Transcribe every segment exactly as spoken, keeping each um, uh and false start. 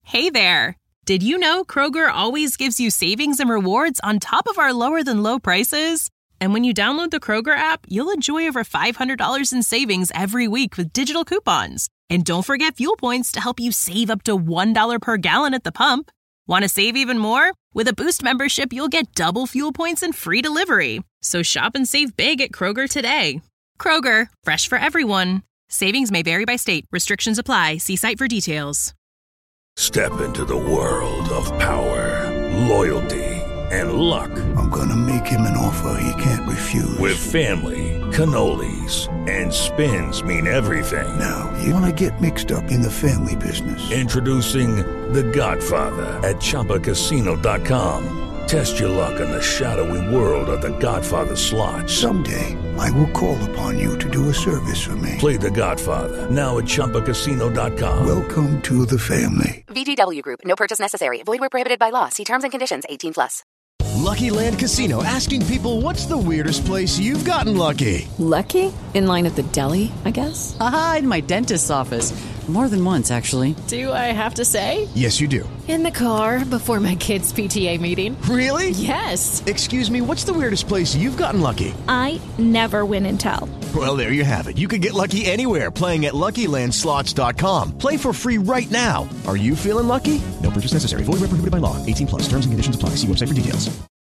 Hey there! Did you know Kroger always gives you savings and rewards on top of our lower-than-low prices? And when you download the Kroger app, you'll enjoy over five hundred dollars in savings every week with digital coupons. And don't forget fuel points to help you save up to one dollar per gallon at the pump. Want to save even more? With a Boost membership, you'll get double fuel points and free delivery. So shop and save big at Kroger today. Kroger, fresh for everyone. Savings may vary by state. Restrictions apply. See site for details. Step into the world of power, loyalty, and luck. I'm gonna make him an offer he can't refuse. With family, cannolis, and spins mean everything. Now, you wanna get mixed up in the family business. Introducing The Godfather at Chumba Casino dot com. Test your luck in the shadowy world of The Godfather slot. Someday, I will call upon you to do a service for me. Play The Godfather, now at Chumba Casino dot com. Welcome to the family. V G W Group. No purchase necessary. Void where prohibited by law. See terms and conditions. eighteen plus. Lucky Land Casino, asking people, what's the weirdest place you've gotten lucky? Lucky? In line at the deli, I guess? Aha, in my dentist's office. More than once, actually. Do I have to say? Yes, you do. In the car before my kids' P T A meeting. Really? Yes. Excuse me, what's the weirdest place you've gotten lucky? I never win and tell. Well, there you have it. You can get lucky anywhere, playing at Lucky Land Slots dot com. Play for free right now. Are you feeling lucky? No purchase necessary. Void where prohibited by law. eighteen plus. Terms and conditions apply. See website for details.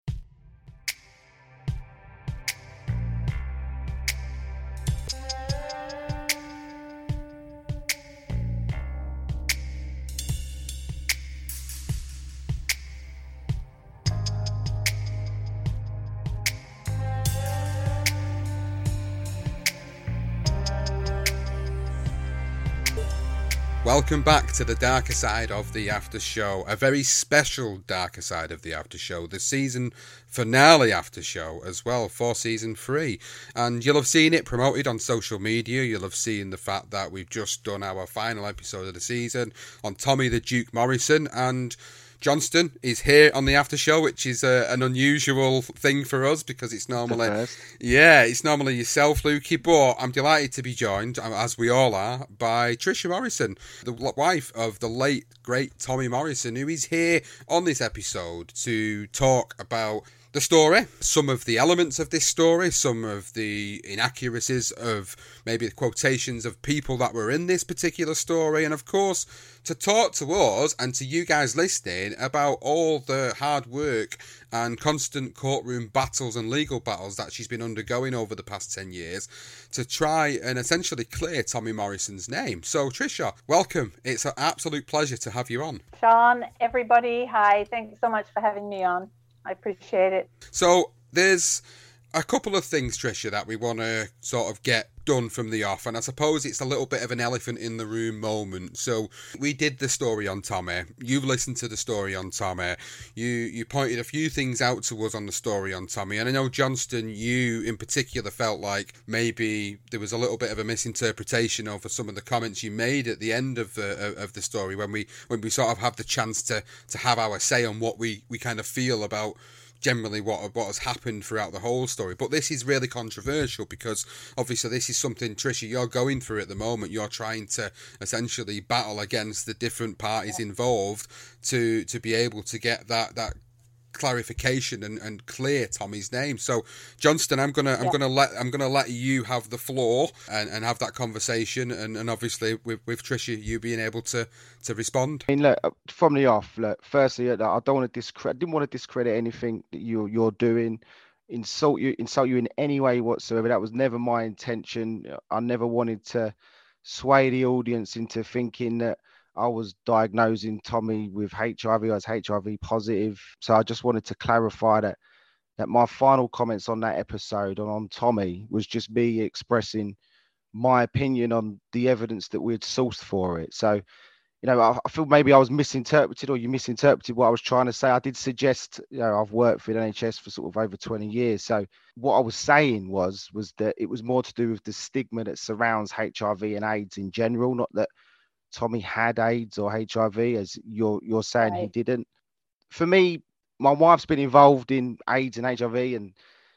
Welcome back to the darker side of the after show, a very special darker side of the after show, the season finale after show as well for season three. And you'll have seen it promoted on social media. You'll have seen the fact that we've just done our final episode of the season on Tommy the Duke Morrison, and Johnston is here on the after show, which is a, an unusual thing for us because it's normally, yeah, it's normally yourself, Lukey. But I'm delighted to be joined, as we all are, by Tricia Morrison, the wife of the late great Tommy Morrison, who is here on this episode to talk about the story, some of the elements of this story, some of the inaccuracies of maybe the quotations of people that were in this particular story, and of course to talk to us and to you guys listening about all the hard work and constant courtroom battles and legal battles that she's been undergoing over the past ten years to try and essentially clear Tommy Morrison's name. So Tricia, welcome. It's an absolute pleasure to have you on. Sean, everybody, hi. Thanks so much for having me on. I appreciate it. So there's a couple of things, Tricia, that we want to sort of get done from the off, and I suppose it's a little bit of an elephant in the room moment. So we did the story on Tommy. You've listened to the story on Tommy. You you pointed a few things out to us on the story on Tommy, and I know, Johnston, you in particular felt like maybe there was a little bit of a misinterpretation over some of the comments you made at the end of the of the story when we when we sort of have the chance to to have our say on what we we kind of feel about generally what what has happened throughout the whole story. But this is really controversial because obviously this is something, Tricia, you're going through at the moment. You're trying to essentially battle against the different parties involved to to be able to get that that clarification and, and clear Tommy's name. So Johnston, I'm gonna I'm yeah. gonna let I'm gonna let you have the floor and, and have that conversation, and, and obviously with, with Tricia, you being able to to respond. I mean, look, from the off, look, firstly, I don't want to discredit I didn't want to discredit anything that you're you're doing, insult you insult you in any way whatsoever. That was never my intention. I never wanted to sway the audience into thinking that I was diagnosing Tommy with H I V. I was H I V positive. So I just wanted to clarify that that my final comments on that episode on, on Tommy was just me expressing my opinion on the evidence that we had sourced for it. So, you know, I, I feel maybe I was misinterpreted, or you misinterpreted what I was trying to say. I did suggest, you know, I've worked for the N H S for sort of over twenty years. So what I was saying was, was that it was more to do with the stigma that surrounds H I V and AIDS in general, not that Tommy had AIDS or H I V, as you're you're saying right. He didn't. For me, my wife's been involved in AIDS and H I V, and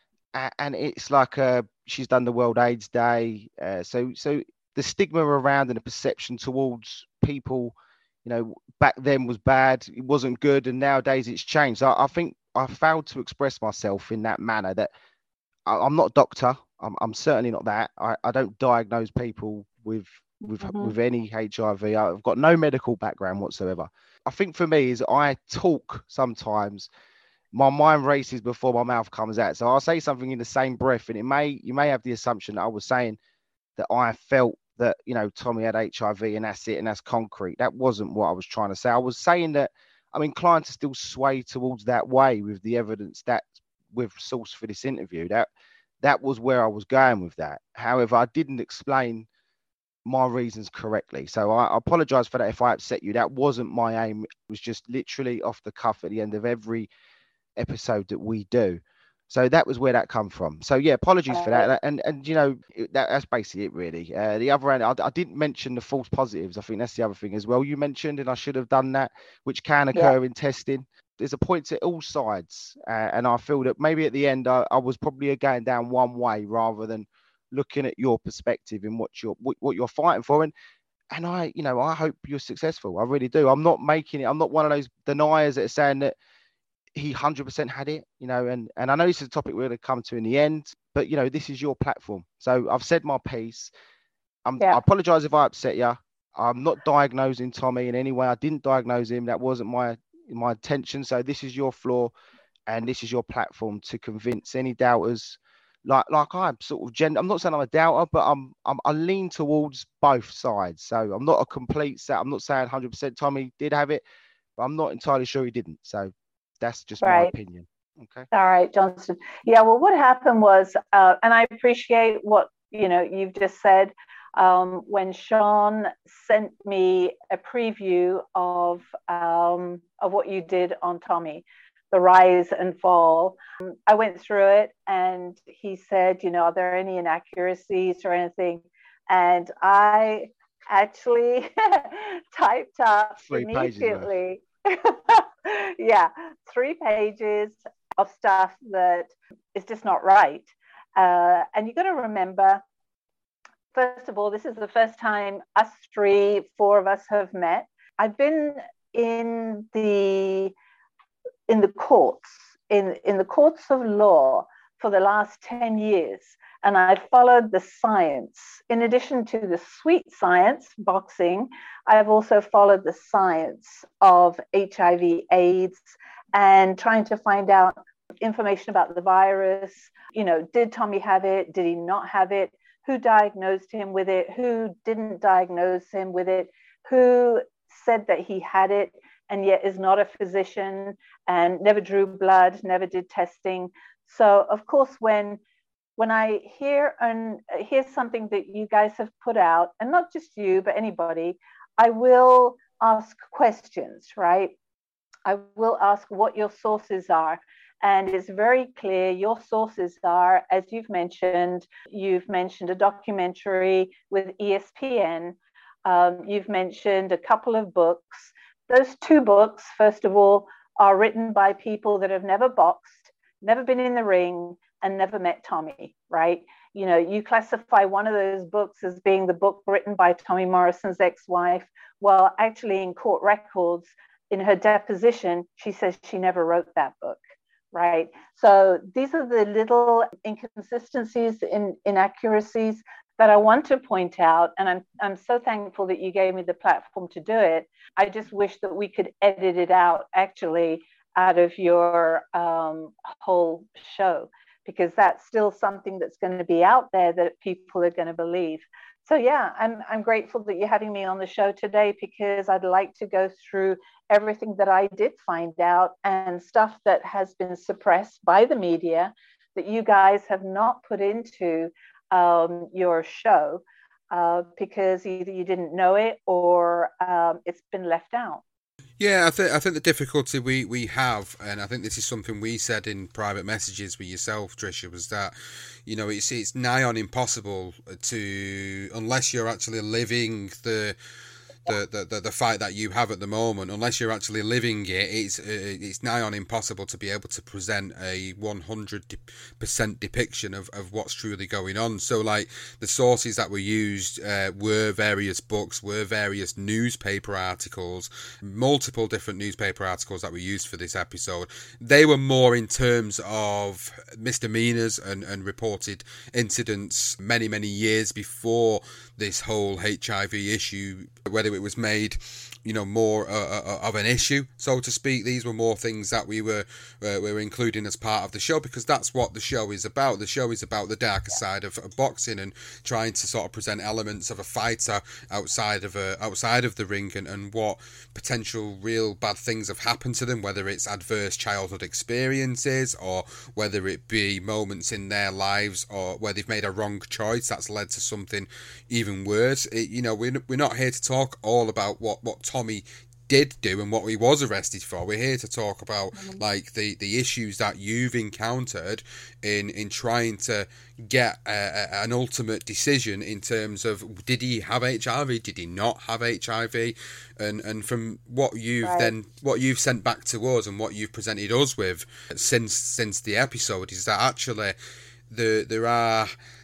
and it's like uh, she's done the World AIDS Day. Uh, so so the stigma around and the perception towards people you know, back then was bad, it wasn't good, and nowadays it's changed. So I think I failed to express myself in that manner. That I, I'm not a doctor. I'm, I'm certainly not that. I, I don't diagnose people with with mm-hmm. with any H I V. I've got no medical background whatsoever. I think for me is I talk sometimes. My mind races before my mouth comes out. So I'll say something in the same breath, and it may you may have the assumption that I was saying that I felt that, you know, Tommy had H I V and that's it and that's concrete. That wasn't what I was trying to say. I was saying that I'm inclined to still sway towards that way with the evidence that with source for this interview. That that was where I was going with that. However, I didn't explain my reasons correctly. So I, I apologize for that if I upset you. That wasn't my aim. It was just literally off the cuff at the end of every episode that we do. So that was where that come from. So yeah, apologies uh, for that. And and you know, that, that's basically it really. Uh, the other end, I, I didn't mention the false positives. I think that's the other thing as well. You mentioned, and I should have done that, which can occur yeah. in testing. There's a point to all sides. Uh, and I feel that maybe at the end, I, I was probably going down one way rather than looking at your perspective and what you're, what, what you're fighting for. And, and I, you know, I hope you're successful. I really do. I'm not making it. I'm not one of those deniers that are saying that he one hundred percent had it, you know, and, and I know this is a topic we're going to come to in the end, but, you know, this is your platform. So I've said my piece. I'm, yeah. I apologize if I upset you. I'm not diagnosing Tommy in any way. I didn't diagnose him. That wasn't my my intention. So this is your floor and this is your platform to convince any doubters. Like like I'm sort of gen. I'm not saying I'm a doubter, but I'm, I'm I lean towards both sides. So I'm not a complete set. I'm not saying one hundred percent Tommy did have it, but I'm not entirely sure he didn't. So that's just right. my opinion. Okay. All right, Johnston. Yeah, well, what happened was, uh, and I appreciate what, you know, you've just said, um, when Sean sent me a preview of, um, of what you did on Tommy, the rise and fall. Um, I went through it and he said, you know, are there any inaccuracies or anything? And I actually typed up Three immediately. yeah, three pages of stuff that is just not right. Uh, and you got to remember, first of all, this is the first time us three, four of us have met. I've been in the in the courts, in, in the courts of law for the last ten years. And I've followed the science. In addition to the sweet science, boxing, I've also followed the science of H I V AIDS and trying to find out information about the virus. You know, did Tommy have it? Did he not have it? Who diagnosed him with it? Who didn't diagnose him with it? Who said that he had it and yet is not a physician and never drew blood, never did testing? So, of course, when When I hear and hear something that you guys have put out, and not just you, but anybody, I will ask questions, right? I will ask what your sources are. And it's very clear your sources are, as you've mentioned, you've mentioned a documentary with E S P N. Um, you've mentioned a couple of books. Those two books, first of all, are written by people that have never boxed, never been in the ring, and never met Tommy, right? You know, you classify one of those books as being the book written by Tommy Morrison's ex-wife. Well, actually in court records, in her deposition, she says she never wrote that book, right? So these are the little inconsistencies, in, inaccuracies that I want to point out. And I'm, I'm so thankful that you gave me the platform to do it. I just wish that we could edit it out actually out of your um, whole show, because that's still something that's going to be out there that people are going to believe. So yeah, I'm I'm grateful that you're having me on the show today, because I'd like to go through everything that I did find out and stuff that has been suppressed by the media that you guys have not put into um, your show uh, because either you didn't know it or um, it's been left out. Yeah, I think I think the difficulty we, we have, and I think this is something we said in private messages with yourself, Tricia, was that, you know, it's it's nigh on impossible to, unless you're actually living the the, the, the, the fight that you have at the moment, unless you're actually living it, it's uh, it's nigh on impossible to be able to present a one hundred percent depiction of, of what's truly going on. So, like, the sources that were used uh, were various books, were various newspaper articles, multiple different newspaper articles that were used for this episode. They were more in terms of misdemeanors and, and reported incidents many, many years before this whole H I V issue, whether it was made, you know, more uh, of an issue, so to speak. These were more things that we were uh, we were including as part of the show, because that's what the show is about. The show is about the darker side of, of boxing, and trying to sort of present elements of a fighter outside of a outside of the ring, and, and what potential real bad things have happened to them, whether it's adverse childhood experiences, or whether it be moments in their lives, or where they've made a wrong choice that's led to something even worse. It, you know, we're, we're not here to talk all about what, what Tommy did do and what he was arrested for. We're here to talk about like the, the issues that you've encountered in in trying to get a, a, an ultimate decision in terms of, did he have H I V, did he not have H I V, and and from what you've right. then what you've sent back to us and what you've presented us with since since the episode is that actually the there are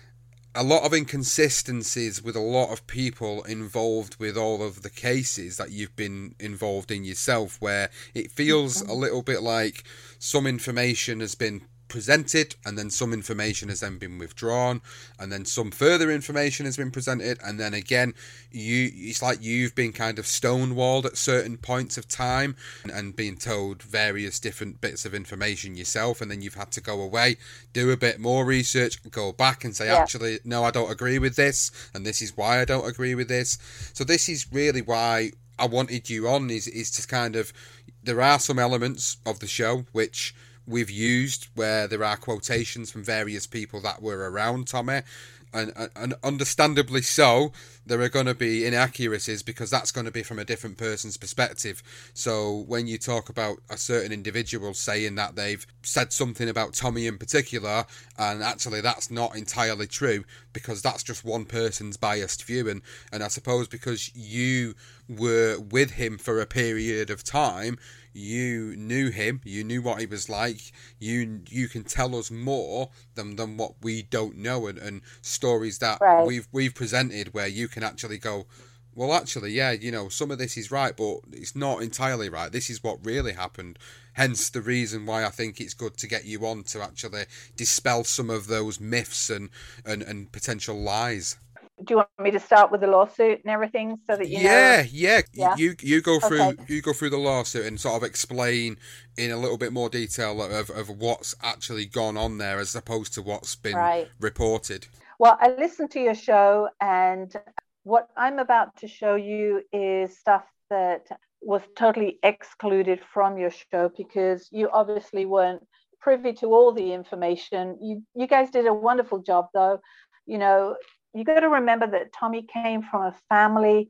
a lot of inconsistencies with a lot of people involved with all of the cases that you've been involved in yourself, where it feels a little bit like some information has been presented and then some information has then been withdrawn, and then some further information has been presented, and then again you it's like you've been kind of stonewalled at certain points of time and, and being told various different bits of information yourself, and then you've had to go away, do a bit more research, go back and say, yeah. actually no, I don't agree with this, and this is why I don't agree with this. So this is really why I wanted you on, is is to kind of, there are some elements of the show which we've used where there are quotations from various people that were around Tommy, and, and understandably so, there are going to be inaccuracies because that's going to be from a different person's perspective. So when you talk about a certain individual saying that they've said something about Tommy in particular, and actually that's not entirely true, because that's just one person's biased view, and, and I suppose because you were with him for a period of time, you knew him, you knew what he was like, you you can tell us more than, than what we don't know, and, and stories that right. we've we've presented where you can actually go, well, actually, yeah, you know, some of this is right, but it's not entirely right. This is what really happened. Hence the reason why I think it's good to get you on to actually dispel some of those myths and, and, and potential lies. Do you want me to start with the lawsuit and everything so that you yeah, know? Yeah, yeah. You you go through okay. you go through the lawsuit and sort of explain in a little bit more detail of, of what's actually gone on there as opposed to what's been right. reported. Well, I listened to your show, and what I'm about to show you is stuff that was totally excluded from your show because you obviously weren't privy to all the information. You you guys did a wonderful job, though. You know, you got to remember that Tommy came from a family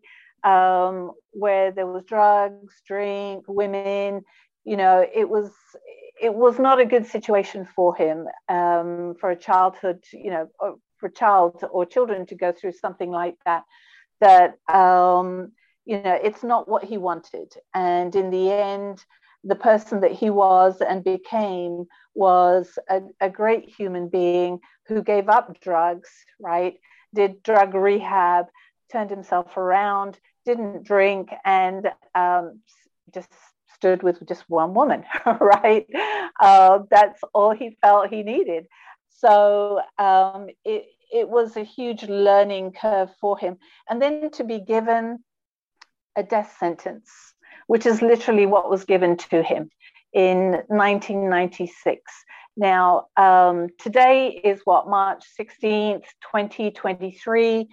um, where there was drugs, drink, women. You know, it was it was not a good situation for him, um, for a childhood, you know, for a child or children to go through something like that. That um, you know, it's not what he wanted. And in the end, the person that he was and became was a, a great human being who gave up drugs, right? Did drug rehab, turned himself around, didn't drink, and um, just stood with just one woman, right? Uh, that's all he felt he needed. So um, it, it was a huge learning curve for him. And then to be given a death sentence, which is literally what was given to him in nineteen ninety-six. Now, um, today is what, March sixteenth, twenty twenty-three.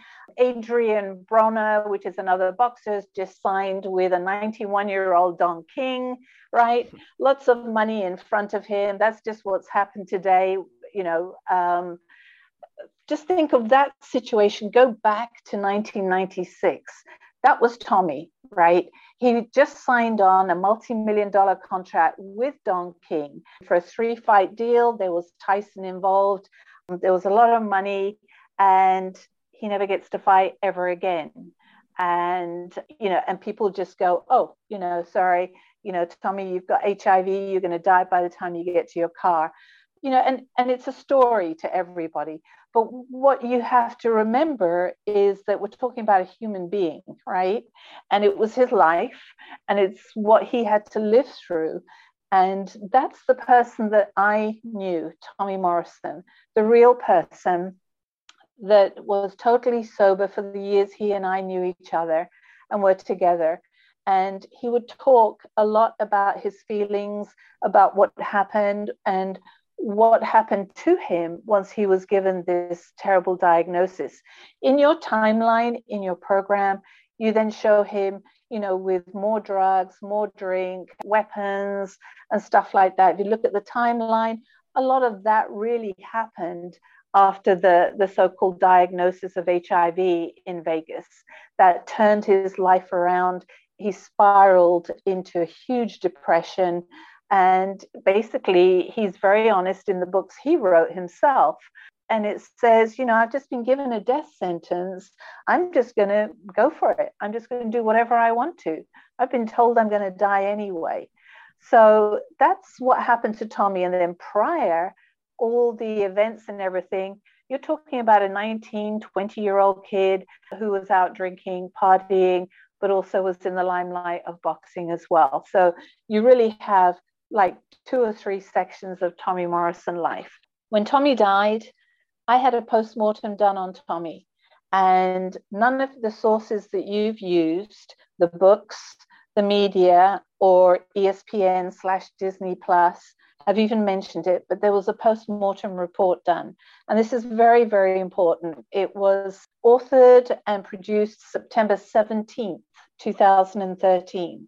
Adrian Broner, which is another boxer, just signed with a ninety-one-year-old Don King, right? Lots of money in front of him. That's just what's happened today. You know, um, just think of that situation. Go back to nineteen ninety-six. That was Tommy, right? He just signed on a multi-million dollar contract with Don King for a three-fight deal. There was Tyson involved. There was a lot of money, and he never gets to fight ever again. And, you know, and people just go, oh, you know, sorry, you know, Tommy, you've got H I V, you're going to die by the time you get to your car. You know, and, and it's a story to everybody. But what you have to remember is that we're talking about a human being, right? And it was his life, and it's what he had to live through. And that's the person that I knew, Tommy Morrison, the real person that was totally sober for the years he and I knew each other and were together. And he would talk a lot about his feelings, about what happened and what happened to him once he was given this terrible diagnosis. In your timeline, in your program, you then show him, you know, with more drugs, more drink, weapons, and stuff like that. If you look at the timeline, a lot of that really happened after the, the so-called diagnosis of H I V in Vegas. That turned his life around. He spiraled into a huge depression. And basically, he's very honest in the books he wrote himself. And it says, you know, I've just been given a death sentence. I'm just going to go for it. I'm just going to do whatever I want to. I've been told I'm going to die anyway. So that's what happened to Tommy. And then prior, all the events and everything, you're talking about a nineteen, twenty-year-old kid who was out drinking, partying, but also was in the limelight of boxing as well. So you really have like two or three sections of Tommy Morrison life. When Tommy died, I had a post-mortem done on Tommy, and none of the sources that you've used, the books, the media, or E S P N slash Disney Plus, have even mentioned it, but there was a post-mortem report done. And this is very, very important. It was authored and produced September seventeenth, two thousand thirteen.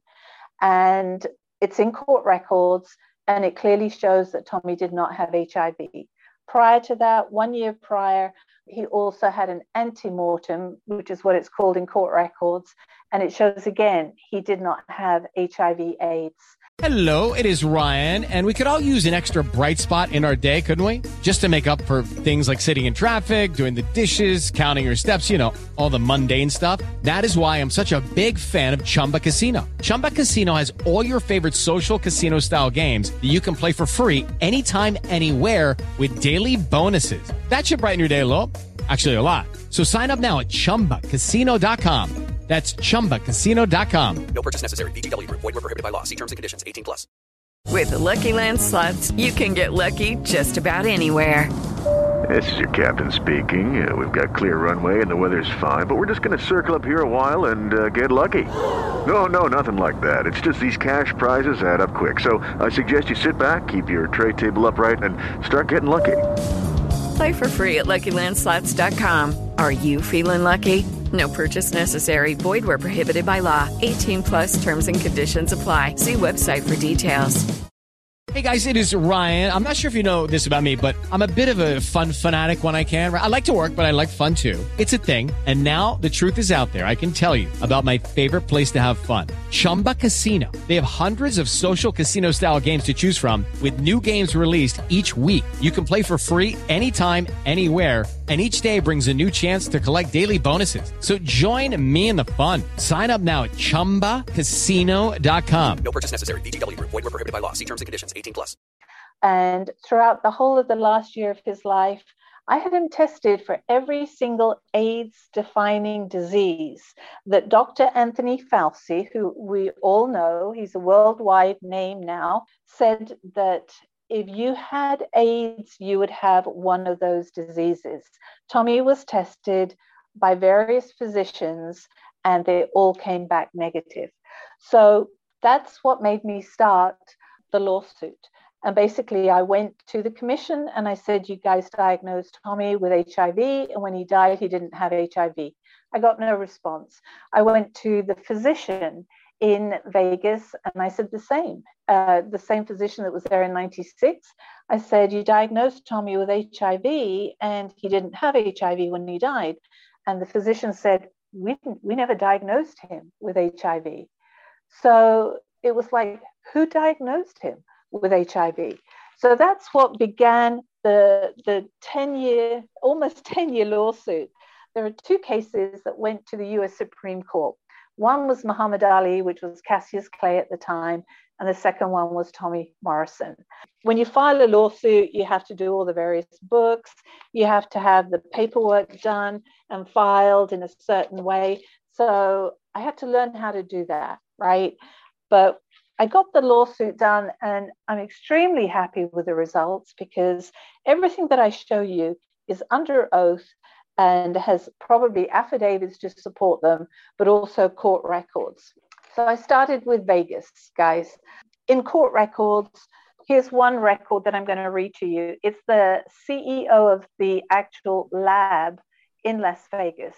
And it's in court records, and it clearly shows that Tommy did not have H I V. Prior to that, one year prior, he also had an antemortem, which is what it's called in court records. And it shows again, he did not have H I V AIDS. Hello, it is Ryan, and we could all use an extra bright spot in our day, couldn't we? Just to make up for things like sitting in traffic, doing the dishes, counting your steps, you know, all the mundane stuff. That is why I'm such a big fan of Chumba Casino. Chumba Casino has all your favorite social casino-style games that you can play for free anytime, anywhere with daily bonuses. That should brighten your day a little. Actually, a lot. So sign up now at chumba casino dot com. That's chumba casino dot com. No purchase necessary. V G W Group. Void where prohibited by law. See terms and conditions. eighteen plus. With the Lucky Land Slots, you can get lucky just about anywhere. This is your captain speaking. Uh, we've got clear runway and the weather's fine, but we're just going to circle up here a while and uh, get lucky. No, no, nothing like that. It's just these cash prizes add up quick. So I suggest you sit back, keep your tray table upright, and start getting lucky. Play for free at lucky land slots dot com. Are you feeling lucky? No purchase necessary. Void where prohibited by law. eighteen plus terms and conditions apply. See website for details. Hey guys, it is Ryan. I'm not sure if you know this about me, but I'm a bit of a fun fanatic when I can. I like to work, but I like fun too. It's a thing. And now the truth is out there. I can tell you about my favorite place to have fun. Chumba Casino. They have hundreds of social casino style games to choose from with new games released each week. You can play for free anytime, anywhere. And each day brings a new chance to collect daily bonuses. So join me in the fun. Sign up now at chumba casino dot com. No purchase necessary. V G W Group. Void where prohibited by law. See terms and conditions. eighteen plus. And throughout the whole of the last year of his life, I had him tested for every single AIDS-defining disease that Doctor Anthony Fauci, who we all know, he's a worldwide name now, said that if you had AIDS, you would have one of those diseases. Tommy was tested by various physicians, and they all came back negative. So that's what made me start the lawsuit. And basically, I went to the commission and I said, you guys diagnosed Tommy with H I V. And when he died, he didn't have H I V. I got no response. I went to the physician in Vegas and I said the same. Uh, the same physician that was there in ninety-six. I said, you diagnosed Tommy with H I V and he didn't have H I V when he died. And the physician said, we, didn't, we never diagnosed him with H I V. So it was like, who diagnosed him with H I V? So that's what began the the ten year, almost ten year lawsuit there are two cases that went to the U S Supreme Court. One was Muhammad Ali, which was Cassius Clay at the time, and the second one was Tommy Morrison. When you file a lawsuit, you have to do all the various books, you have to have the paperwork done and filed in a certain way. So I had to learn how to do that, right? But I got the lawsuit done, and I'm extremely happy with the results because everything that I show you is under oath and has probably affidavits to support them, but also court records. So I started with Vegas, guys. In court records, here's one record that I'm going to read to you. It's the C E O of the actual lab in Las Vegas.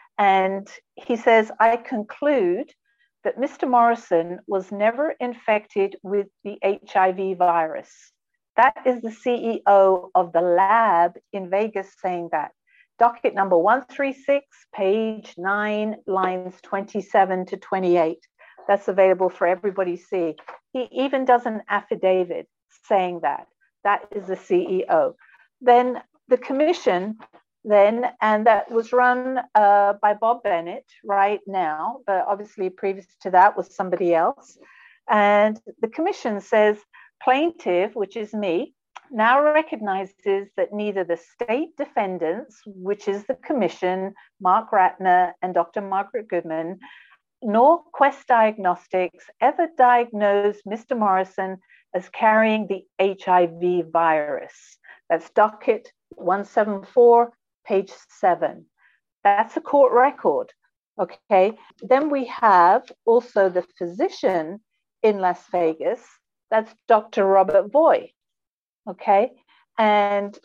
And he says, I conclude that Mister Morrison was never infected with the H I V virus. That is the C E O of the lab in Vegas saying that. Docket number one thirty-six, page nine, lines twenty-seven to twenty-eight. That's available for everybody to see. He even does an affidavit saying that. That is the C E O. Then the commission then, and that was run uh, by Bob Bennett right now, but obviously previous to that was somebody else. And the commission says, plaintiff, which is me, now recognizes that neither the state defendants, which is the commission, Mark Ratner and Doctor Margaret Goodman, nor Quest Diagnostics ever diagnosed Mister Morrison as carrying the H I V virus. That's docket one seventy-four, page seven. That's a court record, okay? Then we have also the physician in Las Vegas. That's Doctor Robert Voy, okay? And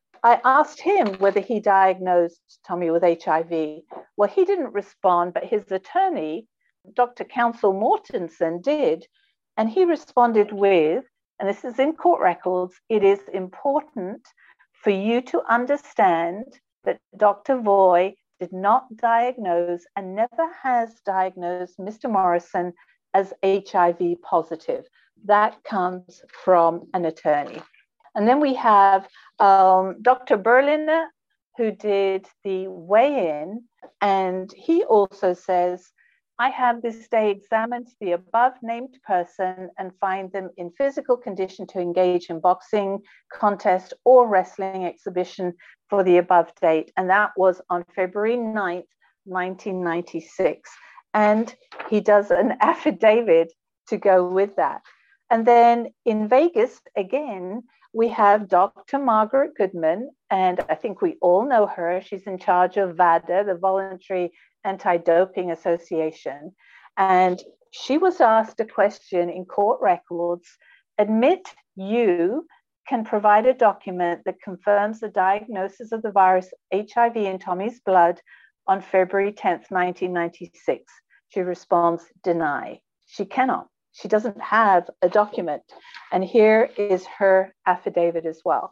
I asked him whether he diagnosed Tommy with H I V. Well, he didn't respond, but his attorney, Doctor Counsel Mortensen, did. And he responded with, and this is in court records, it is important for you to understand that Doctor Voy did not diagnose and never has diagnosed Mister Morrison as H I V positive. That comes from an attorney. And then we have um, Doctor Berliner, who did the weigh-in, and he also says, I have this day examined the above named person and find them in physical condition to engage in boxing, contest, or wrestling exhibition for the above date. And that was on February ninth, nineteen ninety-six. And he does an affidavit to go with that. And then in Vegas, again, we have Doctor Margaret Goodman, and I think we all know her. She's in charge of VADA, the Voluntary Anti-Doping Association. And she was asked a question in court records, admit you can provide a document that confirms the diagnosis of the virus H I V in Tommy's blood on February tenth, nineteen ninety-six. She responds, deny. She cannot. She doesn't have a document. And here is her affidavit as well.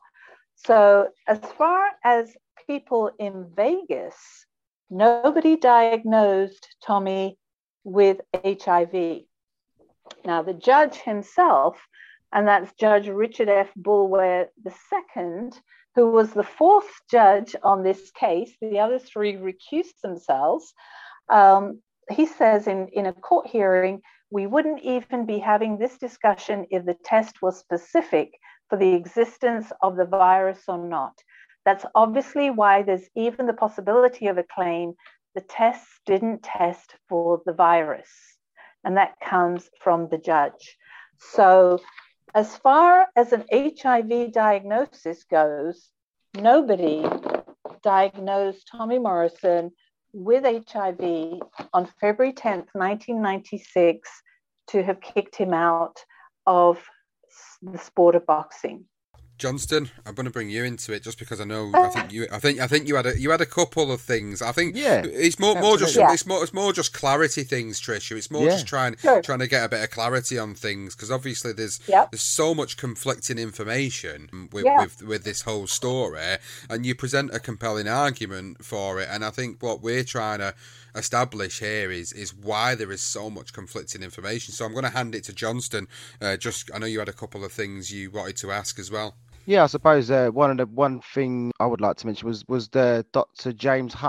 So as far as people in Vegas, nobody diagnosed Tommy with H I V. Now, the judge himself, and that's Judge Richard F. Boulware the second, who was the fourth judge on this case, the other three recused themselves. Um, he says in, in a court hearing, we wouldn't even be having this discussion if the test was specific for the existence of the virus or not. That's obviously why there's even the possibility of a claim the tests didn't test for the virus. And that comes from the judge. So as far as an H I V diagnosis goes, nobody diagnosed Tommy Morrison with H I V on February tenth, nineteen ninety-six, to have kicked him out of the sport of boxing. Johnston, I'm going to bring you into it just because I know I think you I think I think you had a you had a couple of things. I think yeah, it's more more just yeah. it's more it's more just clarity things, Tricia. It's more yeah. just trying sure. trying to get a bit of clarity on things because obviously there's yep. there's so much conflicting information with, yeah. with with this whole story, and you present a compelling argument for it. And I think what we're trying to establish here is is why there is so much conflicting information. So I'm going to hand it to Johnston. Uh, just I know you had a couple of things you wanted to ask as well. Yeah, I suppose uh, one of the one thing I would like to mention was was the Doctor James Hutton.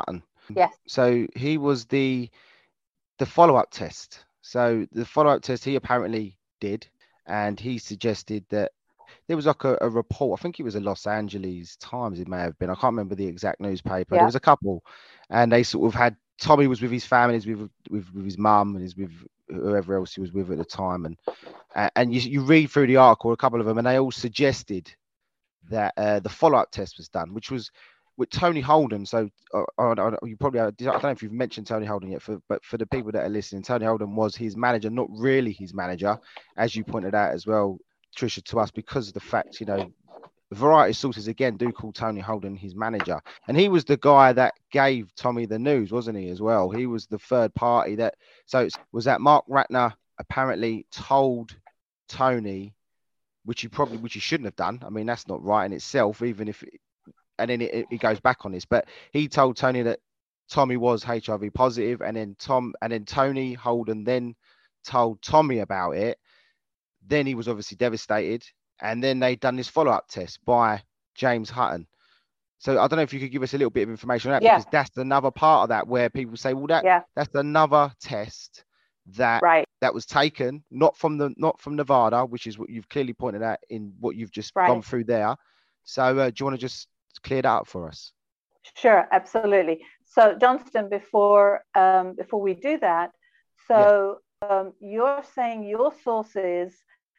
Yes. So he was the the follow-up test. So the follow-up test he apparently did, and he suggested that there was like a, a report. I think it was a Los Angeles Times. It may have been. I can't remember the exact newspaper. Yeah. There was a couple, and they sort of had Tommy was with his family, he's with with, with his mum, and he's with whoever else he was with at the time. And uh, and you you read through the article, a couple of them, and they all suggested that uh, the follow-up test was done, which was with Tony Holden. So uh, uh, uh, you probably, I don't know if you've mentioned Tony Holden yet, for, but for the people that are listening, Tony Holden was his manager, not really his manager, as you pointed out as well, Trisha, to us, because of the fact, you know, variety sources again do call Tony Holden his manager, and he was the guy that gave Tommy the news, wasn't he, as well? He was the third party that, so it was that Mark Ratner apparently told Tony, which he probably, which he shouldn't have done. I mean, that's not right in itself, even if, and then it, it goes back on this, but he told Tony that Tommy was H I V positive, and then Tom, and then Tony Holden then told Tommy about it. Then he was obviously devastated, and then they done this follow-up test by James Hutton. So I don't know if you could give us a little bit of information on that, yeah. because that's another part of that where people say, well, that yeah. that's another test that right. that was taken not from the not from Nevada, which is what you've clearly pointed out in what you've just right. gone through there. So uh, do you want to just clear that up for us? Sure, absolutely. So Johnston, before um, before we do that, so yeah. um, you're saying your sources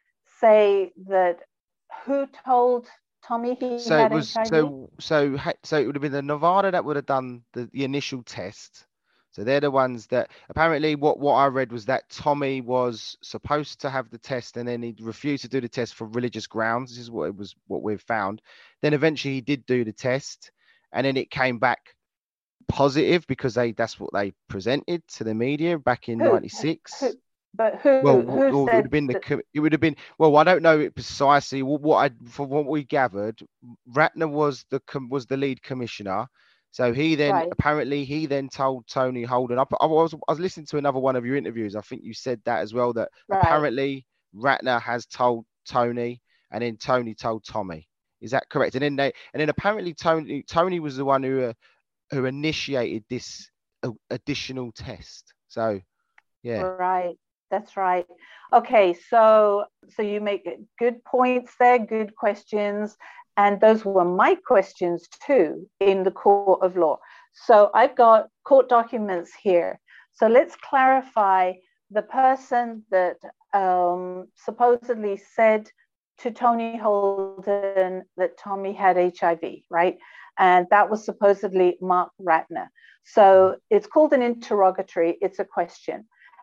say that who told Tommy he so had it was H I V? so so so it would have been the Nevada that would have done the, the initial test. So they're the ones that apparently what, what I read was that Tommy was supposed to have the test, and then he refused to do the test for religious grounds. This is what it was, what we've found. Then eventually he did do the test, and then it came back positive because they that's what they presented to the media back in ninety-six. But who? Well, who well it would have been the. that... It would have been. Well, I don't know it precisely. What I, from what we gathered, Ratner was the was the lead commissioner. So he then right. apparently he then told Tony Holden. I, I was I was listening to another one of your interviews. I think you said that as well. That right. apparently Ratner has told Tony, and then Tony told Tommy. Is that correct? And then they and then apparently Tony Tony was the one who uh, who initiated this uh, additional test. So yeah. Right. That's right. Okay, so so you make good points there, good questions, and those were my questions too in the court of law. So I've got court documents here. So let's clarify the person that um, supposedly said to Tony Holden that Tommy had H I V, right? And that was supposedly Mark Ratner. So it's called an interrogatory. It's a question.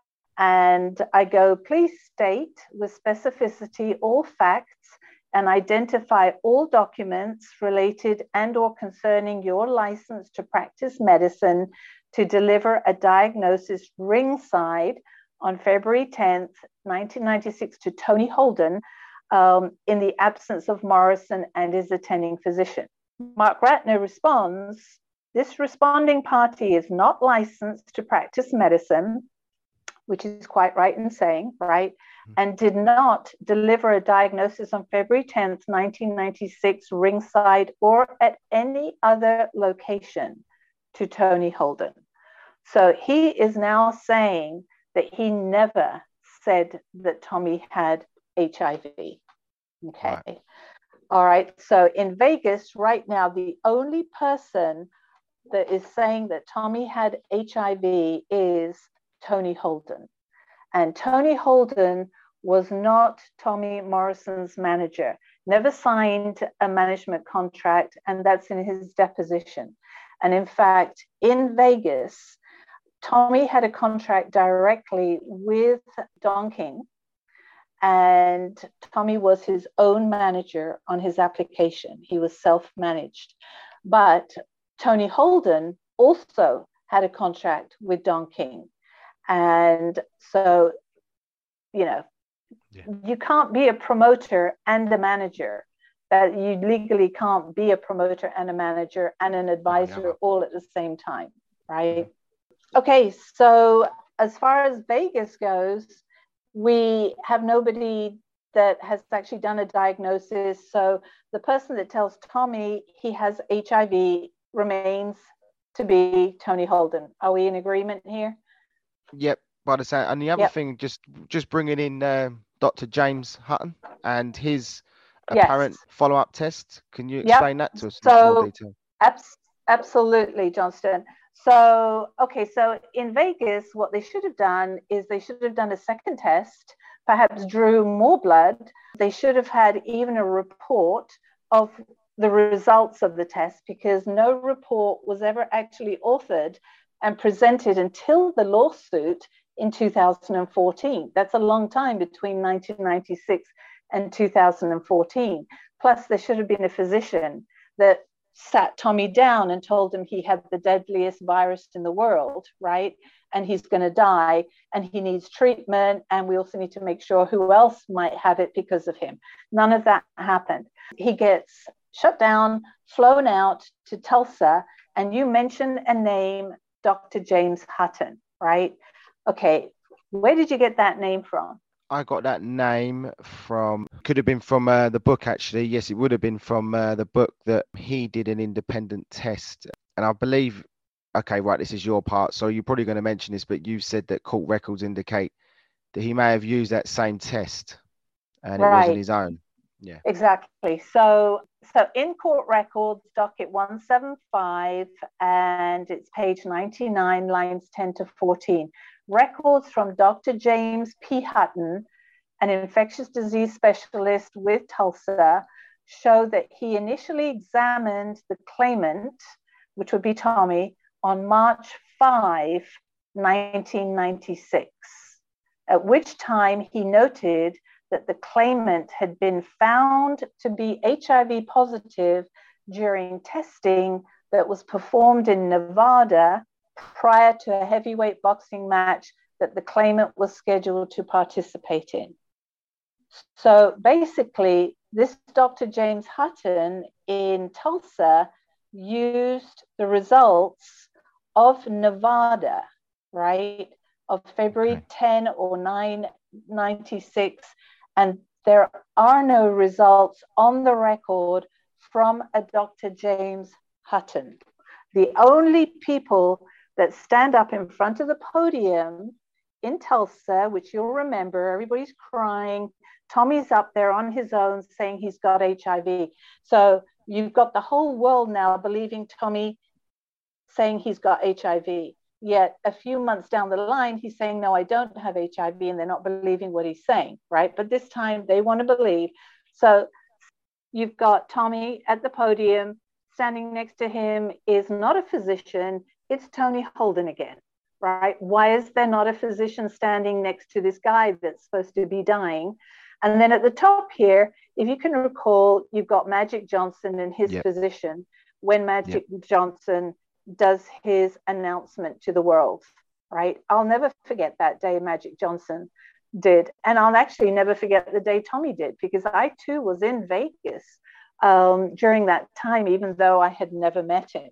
And I go, please state with specificity all facts and identify all documents related and or concerning your license to practice medicine to deliver a diagnosis ringside on February tenth, nineteen ninety-six to Tony Holden um, in the absence of Morrison and his attending physician. Mark Ratner responds, this responding party is not licensed to practice medicine, which is quite right in saying, right, and did not deliver a diagnosis on February tenth, nineteen ninety-six, ringside or at any other location to Tony Holden. So he is now saying that he never said that Tommy had H I V. Okay. Right. All right. So in Vegas right now, the only person that is saying that Tommy had H I V is Tony Holden. And Tony Holden was not Tommy Morrison's manager, never signed a management contract, and that's in his deposition. And in fact, in Vegas, Tommy had a contract directly with Don King, and Tommy was his own manager on his application. He was self-managed. But Tony Holden also had a contract with Don King. And so, you know, yeah. you can't be a promoter and a manager. That you legally can't be a promoter and a manager and an advisor oh, all at the same time, right? Mm-hmm. Okay, so as far as Vegas goes, we have nobody that has actually done a diagnosis. So the person that tells Tommy he has H I V remains to be Tony Holden. Are we in agreement here? Yep. By the same, and the other Yep. thing, just just bringing in uh, Doctor James Hutton and his Yes. apparent follow-up test. Can you Yep. explain that to us in more So, detail? abs- absolutely, Johnston. So, okay, so in Vegas, what they should have done is they should have done a second test, perhaps drew more blood. They should have had even a report of the results of the test, because no report was ever actually authored and presented until the lawsuit in two thousand fourteen. That's a long time between nineteen ninety-six and two thousand fourteen. Plus, there should have been a physician that sat Tommy down and told him he had the deadliest virus in the world, right? And he's going to die and he needs treatment. And we also need to make sure who else might have it because of him. None of that happened. He gets shut down, flown out to Tulsa. And you mentioned a name, Doctor James Hutton, right? Okay, where did you get that name from? I got that name from, could have been from uh, the book, actually. Yes, it would have been from uh, the book that he did an independent test. And I believe, okay, right, this is your part. So you're probably going to mention this, but you said that court records indicate that he may have used that same test and Right. it wasn't his own. Yeah. Exactly. So, so in court records, docket one seventy-five, and it's page ninety-nine, lines ten to fourteen. Records from Doctor James P. Hutton, an infectious disease specialist with Tulsa, show that he initially examined the claimant, which would be Tommy, on March fifth, nineteen ninety-six, at which time he noted that the claimant had been found to be H I V positive during testing that was performed in Nevada prior to a heavyweight boxing match that the claimant was scheduled to participate in. So basically, this Doctor James Hutton in Tulsa used the results of Nevada, right, of February tenth or ninth, ninety-six, and there are no results on the record from a Doctor James Hutton. The only people that stand up in front of the podium in Tulsa, which you'll remember, everybody's crying. Tommy's up there on his own saying he's got H I V. So you've got the whole world now believing Tommy saying he's got H I V. Yet a few months down the line, he's saying, no, I don't have H I V, and they're not believing what he's saying, right? But this time they want to believe. So you've got Tommy at the podium. Standing next to him is not a physician. It's Tony Holden again, right? Why is there not a physician standing next to this guy that's supposed to be dying? And then at the top here, if you can recall, you've got Magic Johnson and his Yep. physician when Magic Johnson does his announcement to the world, right? I'll never forget that day Magic Johnson did. And I'll actually never forget the day Tommy did, because I too was in Vegas um, during that time, even though I had never met him.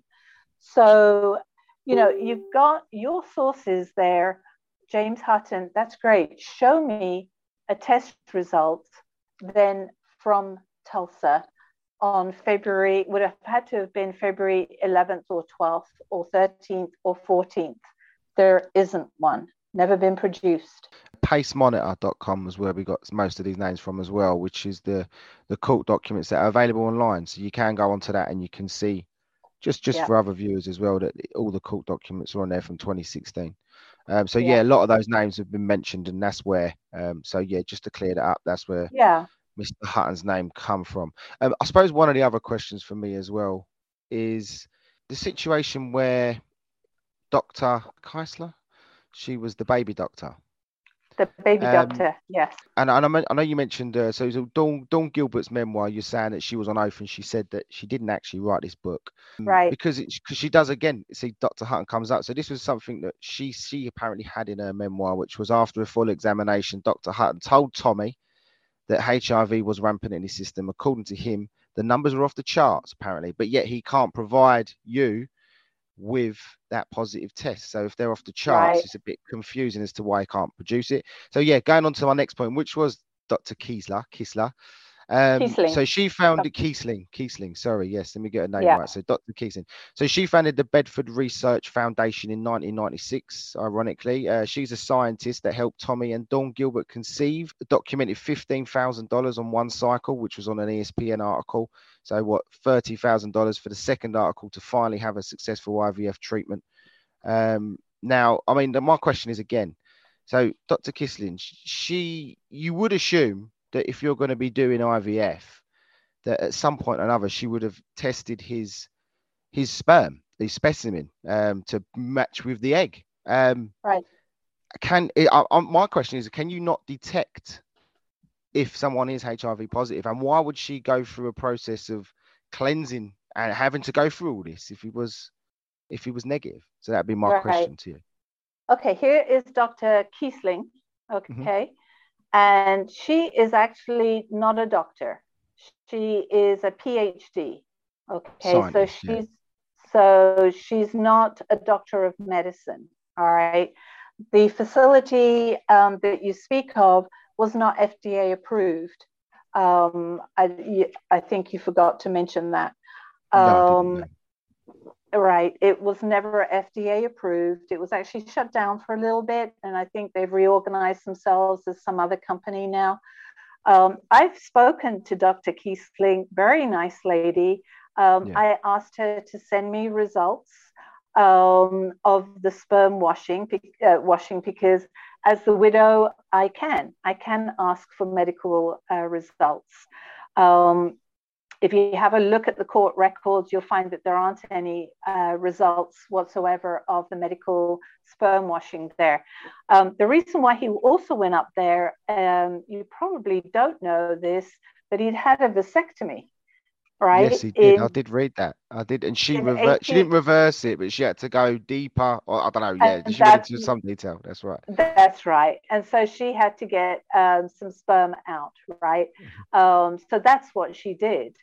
So, you know, you've got your sources there, James Hutton, that's great. Show me a test result then from Tulsa on February, would have had to have been February eleventh or twelfth or thirteenth or fourteenth. There isn't one, never been produced. pace monitor dot com is where we got most of these names from as well, which is the, the court documents that are available online. So you can go onto that and you can see, just, just Yeah. for other viewers as well, that all the court documents are on there from twenty sixteen. Um, so Yeah. yeah, a lot of those names have been mentioned, and that's where, um, so yeah, just to clear that up, that's where Yeah. Mister Hutton's name come from. Um, I suppose one of the other questions for me as well is the situation where Doctor Keisler, she was the baby doctor. The baby Um, doctor, yes. And, and I, men- I know you mentioned, uh, so, so Dawn, Dawn Gilbert's memoir, you're saying that she was on oath and she said that she didn't actually write this book. Um, Right. Because it, cause she does, again, see, Doctor Hutton comes up. So this was something that she, she apparently had in her memoir, which was after a full examination, Doctor Hutton told Tommy that H I V was rampant in his system. According to him, the numbers were off the charts, apparently, but yet he can't provide you with that positive test. So if they're off the charts, Right. it's a bit confusing as to why he can't produce it. So yeah, going on to my next point, which was Doctor Keisler, Kisler. Um, Kiesling. So she founded Kiesling. Kiesling, sorry, yes, let me get a name Yeah. right. So Doctor Kiesling. So she founded the Bedford Research Foundation in nineteen ninety-six. Ironically, uh, she's a scientist that helped Tommy and Dawn Gilbert conceive. Documented fifteen thousand dollars on one cycle, which was on an E S P N article. So what, thirty thousand dollars for the second article to finally have a successful I V F treatment. Um, now, I mean, the, my question is again. So Doctor Kiesling, she, you would assume that if you're going to be doing I V F, that at some point or another she would have tested his his sperm, his specimen, um, to match with the egg. Um, right. Can I, I, my question is, can you not detect if someone is H I V positive, and why would she go through a process of cleansing and having to go through all this if he was if he was negative? So that'd be my Right. question to you. Okay, here is Doctor Kiesling. Okay. Mhm. And she is actually not a doctor. She is a PhD. Okay, Scientist, so yeah. she's so she's not a doctor of medicine. All right. The facility um, that you speak of was not F D A approved. Um, I I think you forgot to mention that. No, I Um, didn't, no. Right. It was never F D A approved. It was actually shut down for a little bit, and I think they've reorganized themselves as some other company now. Um, I've spoken to Doctor Kiesling, very nice lady. Um, Yeah. I asked her to send me results um, of the sperm washing, uh, washing because as the widow, I can. I can ask for medical uh, results. Um, If you have a look at the court records, you'll find that there aren't any uh, results whatsoever of the medical sperm washing there. Um, the reason why he also went up there, um, you probably don't know this, but he'd had a vasectomy, right? Yes, he did. In, I did read that. I did, and she in rever- She didn't eighteen reverse it, but she had to go deeper. Or I don't know. Yeah, and she went that, into some detail. That's right. That's right. And so she had to get um, some sperm out, right? Um, so that's what she did.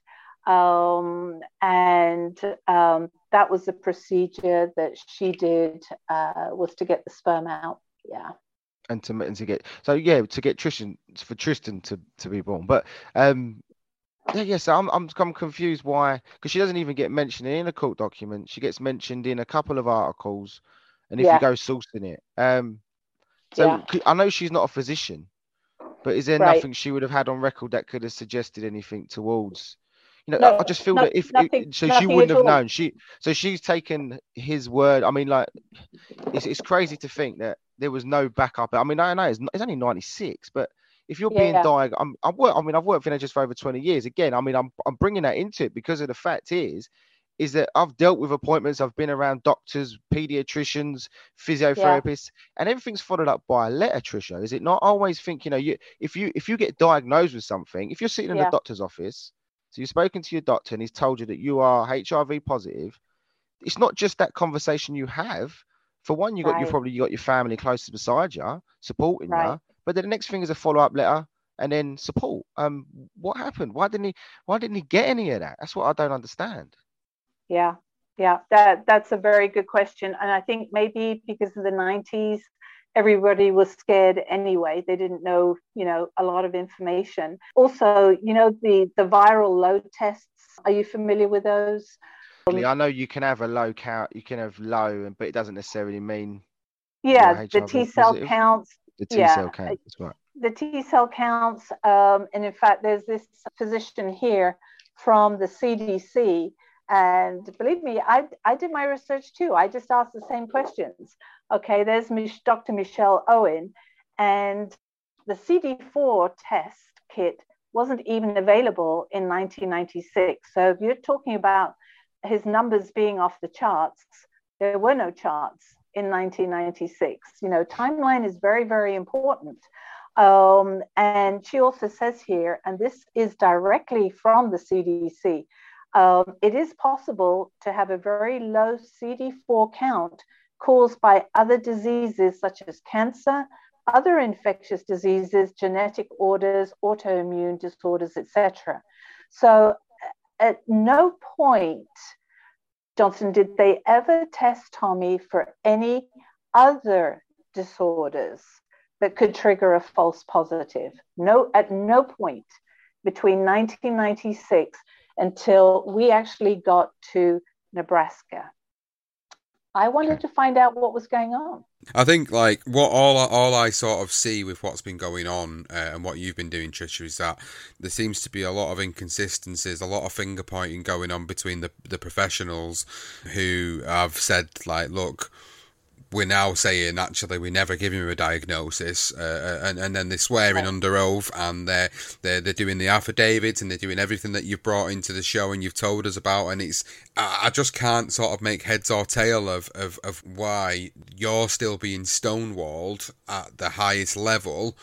Um, and um, that was the procedure that she did, uh, was to get the sperm out. Yeah. And to and to get so yeah to get Tristan for Tristan to to be born, but um yeah yeah. So I'm I'm I'm confused why, because she doesn't even get mentioned in a court document. She gets mentioned in a couple of articles, and if Yeah. you go sourcing it, um, so Yeah. c- I know she's not a physician, but is there Right. nothing she would have had on record that could have suggested anything towards? You know, No, I I just feel no, that if nothing, it, so, she nothing wouldn't at have all. known. She so she's taken his word. I mean, like it's it's crazy to think that there was no backup. I mean, I know it's, it's only ninety-six, but if you're being Yeah. diagnosed, I'm I work. I mean, I've worked for N H S for over twenty years. Again, I mean, I'm I'm bringing that into it because of the fact is, is that I've dealt with appointments. I've been around doctors, pediatricians, physiotherapists, and everything's followed up by a letter. Trisha, is it not? I always think, you know, you if you if you get diagnosed with something, if you're sitting in Yeah. the doctor's office. So you've spoken to your doctor and he's told you that you are H I V positive. It's not just that conversation you have. For one, you got you Right. probably you got your family closest beside you, supporting Right. you. But then the next thing is a follow-up letter and then support. Um, what happened? Why didn't he? Why didn't he get any of that? That's what I don't understand. Yeah. Yeah. That that's a very good question. And I think maybe because of the nineties, everybody was scared anyway. They didn't know, you know, a lot of information. Also, you know, the, the viral load tests, are you familiar with those? I know you can have a low count, you can have low, but it doesn't necessarily mean Yeah, you're the H I V T cell positive. counts. The T Yeah, cell count, that's right. the T cell counts. Um, and in fact, there's this physician here from the C D C. And believe me, I, I did my research too. I just asked the same questions. Okay, there's Mich- Doctor Michelle Owen, and the C D four test kit wasn't even available in nineteen ninety-six. So if you're talking about his numbers being off the charts, there were no charts in nineteen ninety-six. You know, timeline is very, very important. Um, and she also says here, and this is directly from the C D C, um, it is possible to have a very low C D four count caused by other diseases such as cancer, other infectious diseases, genetic orders, autoimmune disorders, et cetera. So at no point, Johnson, did they ever test Tommy for any other disorders that could trigger a false positive? No, at no point between nineteen ninety-six until we actually got to Nebraska. I wanted to find out what was going on. I think like what all all I sort of see with what's been going on uh, and what you've been doing, Trisha, is that there seems to be a lot of inconsistencies, a lot of finger pointing going on between the the professionals who have said like, look, we're now saying actually we never give him a diagnosis, uh, and and then they're swearing under oath, and they're they're they're doing the affidavits, and they're doing everything that you've brought into the show and you've told us about, and it's I just can't sort of make heads or tail of of of why you're still being stonewalled at the highest level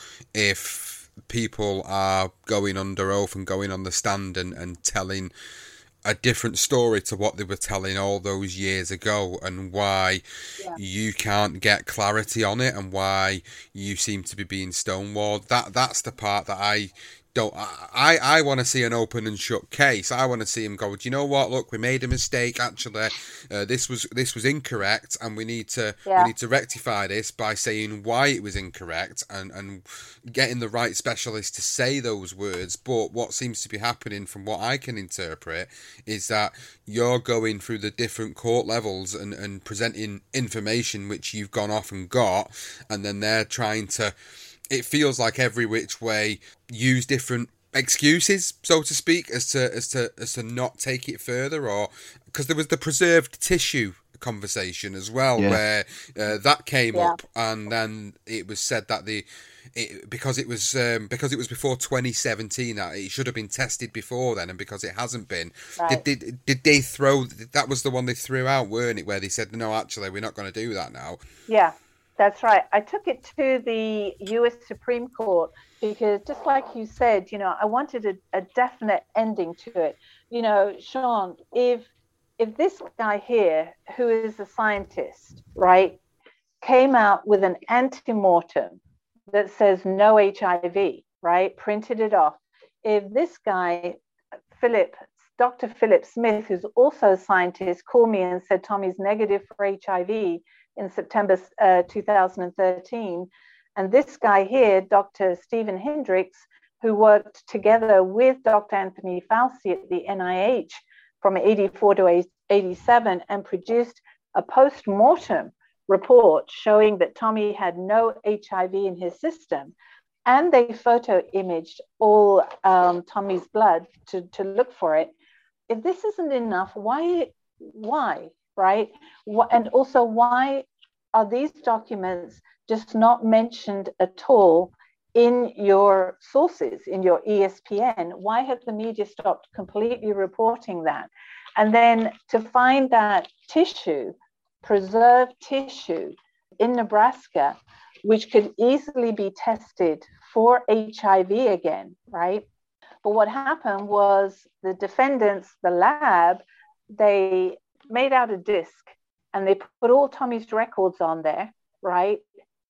if people are going under oath and going on the stand and and telling a different story to what they were telling all those years ago, and why yeah. you can't get clarity on it, and why you seem to be being stonewalled. That that's the part that I don't. I I want to see an open and shut case. I want to see him go, do you know what? Look, we made a mistake. Actually, uh, this was this was incorrect, and we need to yeah. we need to rectify this by saying why it was incorrect, and and getting the right specialist to say those words. But what seems to be happening, from what I can interpret, is that you're going through the different court levels and and presenting information which you've gone off and got, and then they're trying to. It feels like every which way use different excuses, so to speak, as to as to as to not take it further, or because there was the preserved tissue conversation as well, yeah. where uh, that came yeah. up, and then it was said that the it, because it was um, because it was before twenty seventeen, that it should have been tested before then, and because it hasn't been, right. did, did did they throw that was the one they threw out, weren't it? Where they said no, actually, we're not going to do that now. Yeah. That's right. I took it to the U S Supreme Court because, just like you said, you know, I wanted a, a definite ending to it. You know, Sean, if if this guy here, who is a scientist, right, came out with an antemortem that says no H I V, right, printed it off. If this guy, Philip, Doctor Philip Smith, who's also a scientist, called me and said Tommy's negative for H I V in September uh, two thousand thirteen. And this guy here, Doctor Stephen Hendricks, who worked together with Doctor Anthony Fauci at the N I H from eighty-four to eighty-seven and produced a post-mortem report showing that Tommy had no H I V in his system. And they photo imaged all um, Tommy's blood to, to look for it. If this isn't enough, why, why? Right? And also, why are these documents just not mentioned at all in your sources, in your E S P N? Why have the media stopped completely reporting that? And then to find that tissue, preserved tissue in Nebraska, which could easily be tested for H I V again, right? But what happened was the defendants, the lab, they made out a disc and they put all Tommy's records on there, right?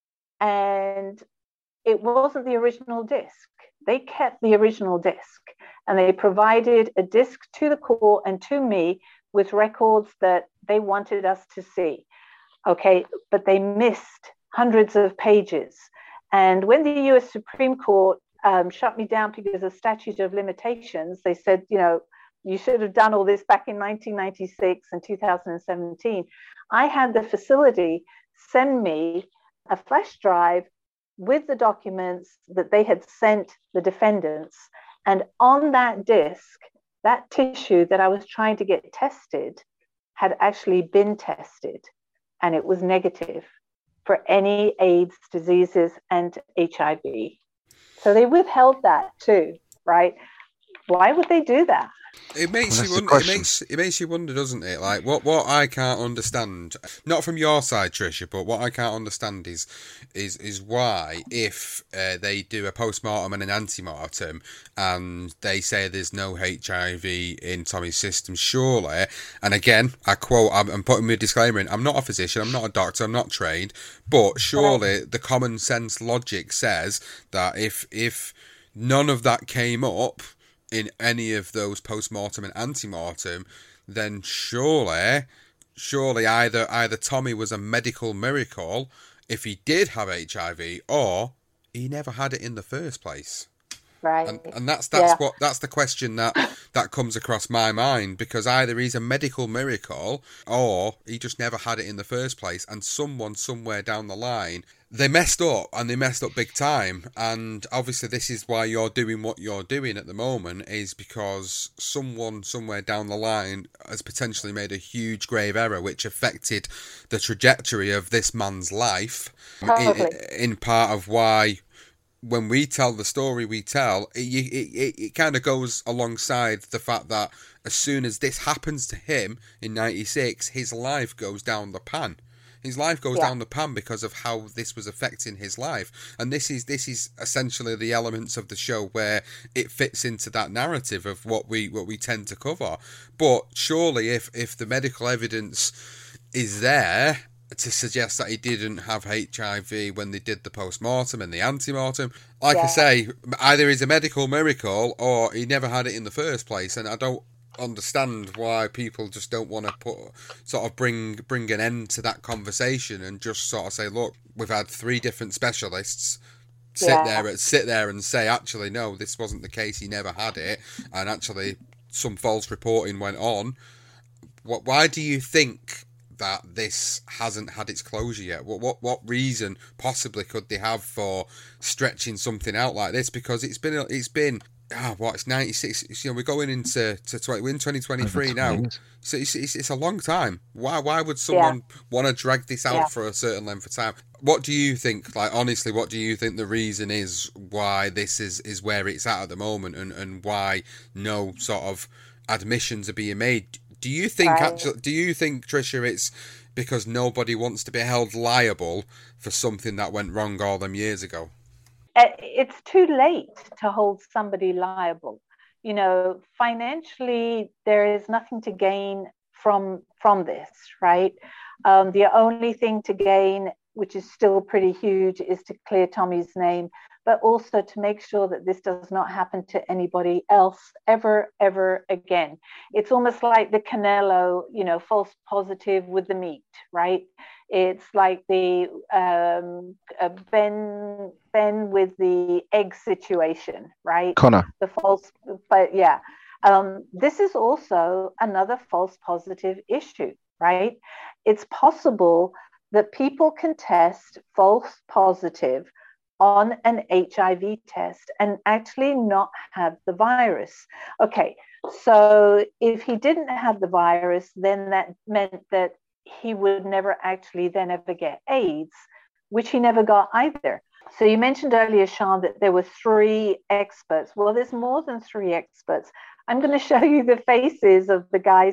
And it wasn't the original disc. They kept the original disc and they provided a disc to the court and to me with records that they wanted us to see. Okay, but they missed hundreds of pages. And when the U S Supreme Court um, shut me down because of statute of limitations, they said, you know, you should have done all this back in nineteen ninety-six and two thousand seventeen. I had the facility send me a flash drive with the documents that they had sent the defendants. And on that disc, that tissue that I was trying to get tested had actually been tested, and it was negative for any AIDS diseases and H I V. So they withheld that too, right? Why would they do that? It makes you wonder. It makes it makes you wonder, doesn't it? Like what, what I can't understand, not from your side, Trisha, but what I can't understand is is is why, if uh, they do a post-mortem and an anti-mortem and they say there's no H I V in Tommy's system, surely, and again, I quote, I'm, I'm putting my disclaimer in, I'm not a physician, I'm not a doctor, I'm not trained, but surely the common sense logic says that if if none of that came up in any of those post-mortem and anti-mortem, then surely, surely either either Tommy was a medical miracle if he did have H I V, or he never had it in the first place. Right. And, and that's that's yeah. what that's the question that that comes across my mind, because either he's a medical miracle or he just never had it in the first place, and someone somewhere down the line they messed up, and they messed up big time. And obviously this is why you're doing what you're doing at the moment, is because someone somewhere down the line has potentially made a huge grave error which affected the trajectory of this man's life. Totally. in, in part of why when we tell the story we tell, it, it, it, it kind of goes alongside the fact that as soon as this happens to him in ninety-six, his life goes down the pan. His life goes yeah. down the pan because of how this was affecting his life. And this is this is essentially the elements of the show where it fits into that narrative of what we what we tend to cover. But surely if, if the medical evidence is there to suggest that he didn't have H I V when they did the post-mortem and the ante-mortem, like yeah. I say, either he's a medical miracle or he never had it in the first place. And I don't understand why people just don't want to put sort of bring bring an end to that conversation and just sort of say, look, we've had three different specialists sit yeah. there sit there and say, actually no, this wasn't the case, he never had it, and actually some false reporting went on. What why do you think that this hasn't had its closure yet? What what what reason possibly could they have for stretching something out like this? Because it's been it's been Ah, what it's ninety-six. You know, we're going into to twenty, we're in twenty twenty-three now. So it's, it's it's a long time. Why why would someone yeah. want to drag this out yeah. for a certain length of time? What do you think? Like honestly, what do you think the reason is why this is, is where it's at at the moment, and, and why no sort of admissions are being made? Do you think right. actually? Do you think, Tricia, it's because nobody wants to be held liable for something that went wrong all them years ago? It's too late to hold somebody liable. You know, financially, there is nothing to gain from from this, right? Um, the only thing to gain, which is still pretty huge, is to clear Tommy's name, but also to make sure that this does not happen to anybody else ever, ever again. It's almost like the Canelo, you know, false positive with the meat, right? It's like the um, uh, Ben Ben with the egg situation, right? Connor. The false, but yeah. Um, this is also another false positive issue, right? It's possible that people can test false positive on an H I V test and actually not have the virus. Okay, so if he didn't have the virus, then that meant that he would never actually then ever get AIDS, which he never got either. So you mentioned earlier, Sean, that there were three experts. Well, there's more than three experts. I'm going to show you the faces of the guys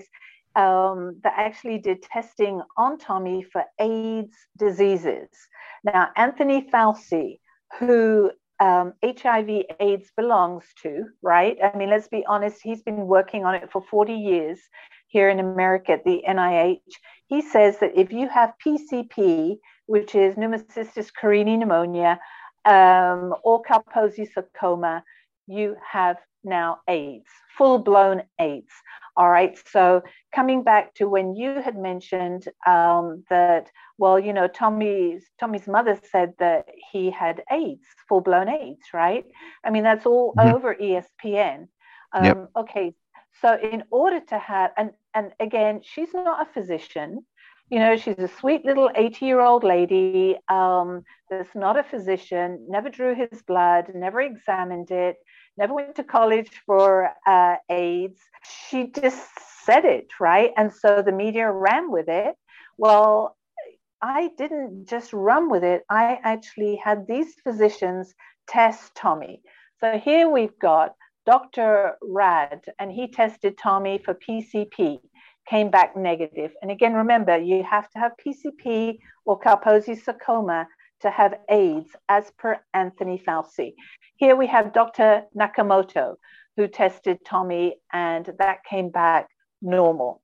um, that actually did testing on Tommy for AIDS diseases. Now, Anthony Fauci, who um, H I V AIDS belongs to, right? I mean, let's be honest, he's been working on it for forty years here in America at the N I H. He says that if you have P C P, which is pneumocystis carini pneumonia, um, or Kaposi sarcoma, you have now AIDS, full-blown AIDS. All right, so coming back to when you had mentioned um, that, well, you know, Tommy's Tommy's mother said that he had AIDS, full-blown AIDS, right? I mean, that's all mm-hmm. over E S P N. Um, yep. Okay, so in order to have, and, and again, she's not a physician. You know, she's a sweet little eighty-year-old lady um, that's not a physician, never drew his blood, never examined it, never went to college for uh, AIDS. She just said it, right? And so the media ran with it. Well, I didn't just run with it. I actually had these physicians test Tommy. So here we've got Doctor Rad, and he tested Tommy for P C P, came back negative. And again, remember, you have to have P C P or Kaposi sarcoma to have AIDS, as per Anthony Fauci. Here we have Doctor Nakamoto, who tested Tommy, and that came back normal.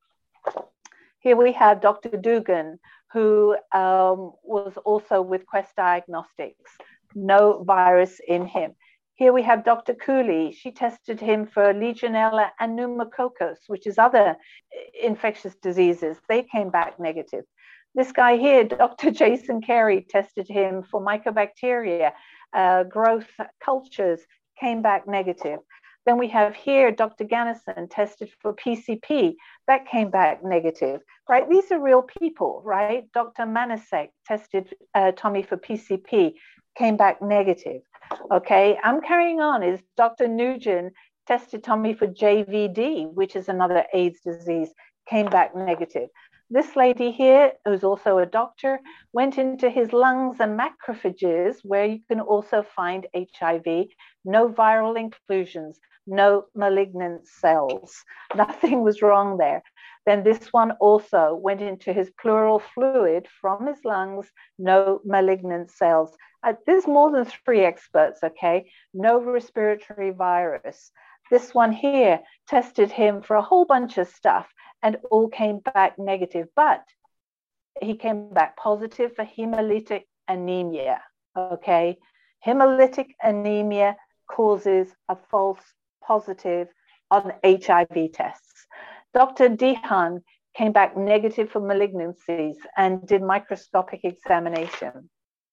Here we have Doctor Dugan, who um, was also with Quest Diagnostics, no virus in him. Here we have Doctor Cooley. She tested him for Legionella and pneumococcus, which is other infectious diseases. They came back negative. This guy here, Doctor Jason Carey, tested him for mycobacteria, uh, growth cultures, came back negative. Then we have here Doctor Gannison tested for P C P. That came back negative, right? These are real people, right? Doctor Manasek tested uh, Tommy for P C P, came back negative. Okay, I'm carrying on. Is Doctor Nugent tested Tommy for J V D, which is another AIDS disease, came back negative. This lady here, who's also a doctor, went into his lungs and macrophages, where you can also find H I V, no viral inclusions, no malignant cells. Nothing was wrong there. Then this one also went into his pleural fluid from his lungs, no malignant cells. Uh, there's more than three experts, okay? No respiratory virus. This one here tested him for a whole bunch of stuff and all came back negative, but he came back positive for hemolytic anemia, okay? Hemolytic anemia causes a false positive on H I V tests. Doctor Dehan came back negative for malignancies and did microscopic examination.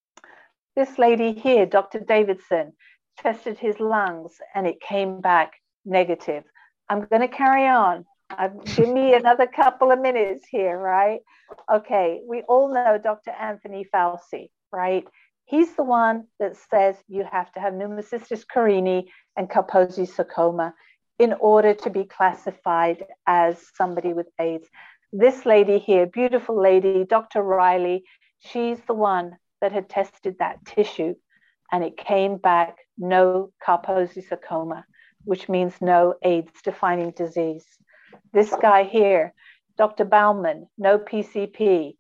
This lady here, Doctor Davidson, tested his lungs and it came back negative. I'm going to carry on. I've, give me another couple of minutes here, right? Okay, we all know Doctor Anthony Fauci, right? He's the one that says you have to have pneumocystis carinii and Kaposi sarcoma in order to be classified as somebody with AIDS. This lady here, beautiful lady, Doctor Riley, she's the one that had tested that tissue and it came back no Kaposi sarcoma, which means no AIDS-defining disease. This guy here, Doctor Bauman, no P C P.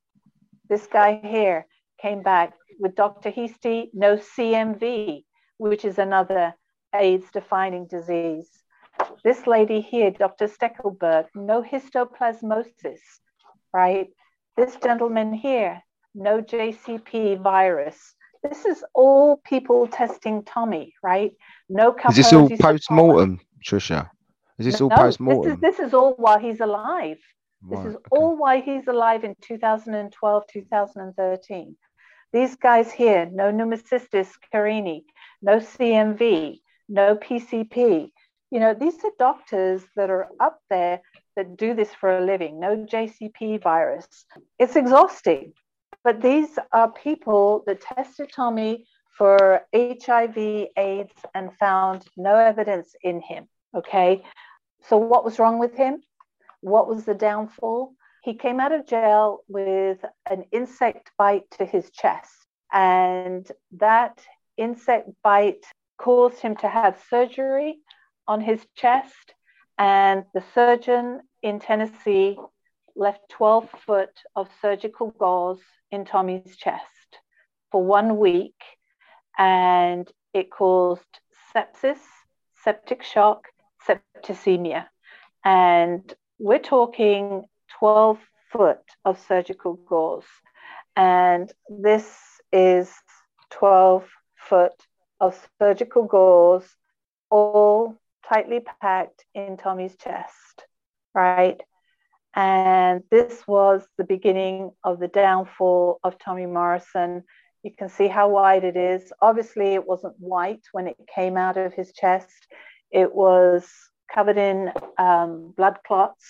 This guy here came back with Doctor Heasty, no C M V, which is another AIDS-defining disease. This lady here, Doctor Steckelberg, no histoplasmosis, right? This gentleman here, no J C P virus. This is all people testing Tommy, right? No Kaposi. Is this all post-mortem, Trisha? Is this no, all post-mortem? This is, this is all while he's alive. This Right, is okay. all while he's alive in two thousand twelve, two thousand thirteen. These guys here, no pneumocystis carinii, no C M V, no P C P. You know, these are doctors that are up there that do this for a living, no J C P virus. It's exhausting, but these are people that tested Tommy for H I V, AIDS, and found no evidence in him, okay? So what was wrong with him? What was the downfall? He came out of jail with an insect bite to his chest, and that insect bite caused him to have surgery on his chest, and the surgeon in Tennessee left twelve foot of surgical gauze in Tommy's chest for one week, and it caused sepsis, septic shock, septicemia. And we're talking twelve foot of surgical gauze. And this is twelve foot of surgical gauze, all tightly packed in Tommy's chest, right? And this was the beginning of the downfall of Tommy Morrison. You can see how wide it is. Obviously, it wasn't white when it came out of his chest. It was covered in um, blood clots.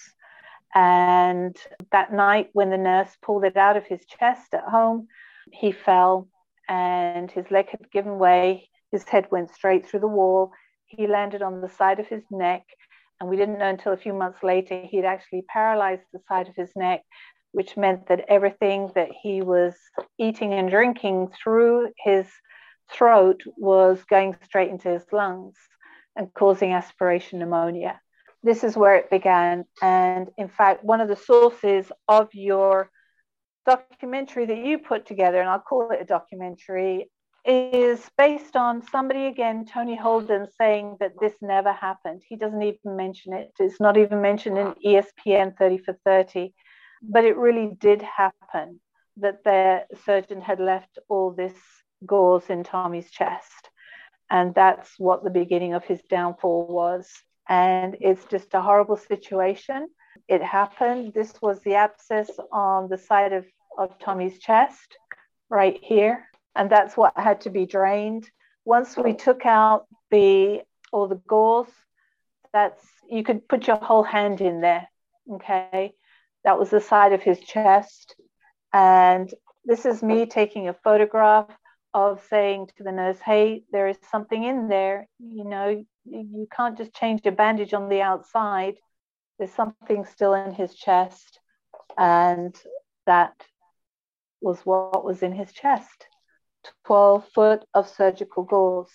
And that night when the nurse pulled it out of his chest at home, he fell and his leg had given way. His head went straight through the wall. He landed on the side of his neck. And we didn't know until a few months later he'd actually paralyzed the side of his neck, which meant that everything that he was eating and drinking through his throat was going straight into his lungs and causing aspiration pneumonia. This is where it began. And in fact, one of the sources of your documentary that you put together, and I'll call it a documentary, is based on somebody, again, Tony Holden, saying that this never happened. He doesn't even mention it. It's not even mentioned in E S P N thirty for thirty. But it really did happen, that the surgeon had left all this gauze in Tommy's chest. And that's what the beginning of his downfall was. And it's just a horrible situation. It happened. This was the abscess on the side of, of Tommy's chest, right here. And that's what had to be drained. Once we took out the or the gauze, that's, you could put your whole hand in there. Okay, that was the side of his chest, and this is me taking a photograph of saying to the nurse, hey, there is something in there. You know, you can't just change a bandage on the outside. There's something still in his chest. And that was what was in his chest. twelve foot of surgical gauze.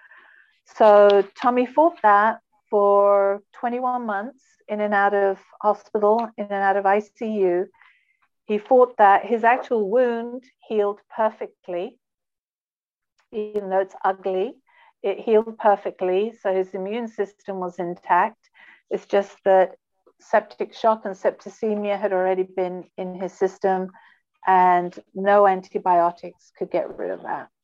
So Tommy fought that for twenty-one months in and out of hospital, in and out of I C U. He fought that. His actual wound healed perfectly. Even though it's ugly, it healed perfectly. So his immune system was intact. It's just that septic shock and septicemia had already been in his system, and no antibiotics could get rid of that.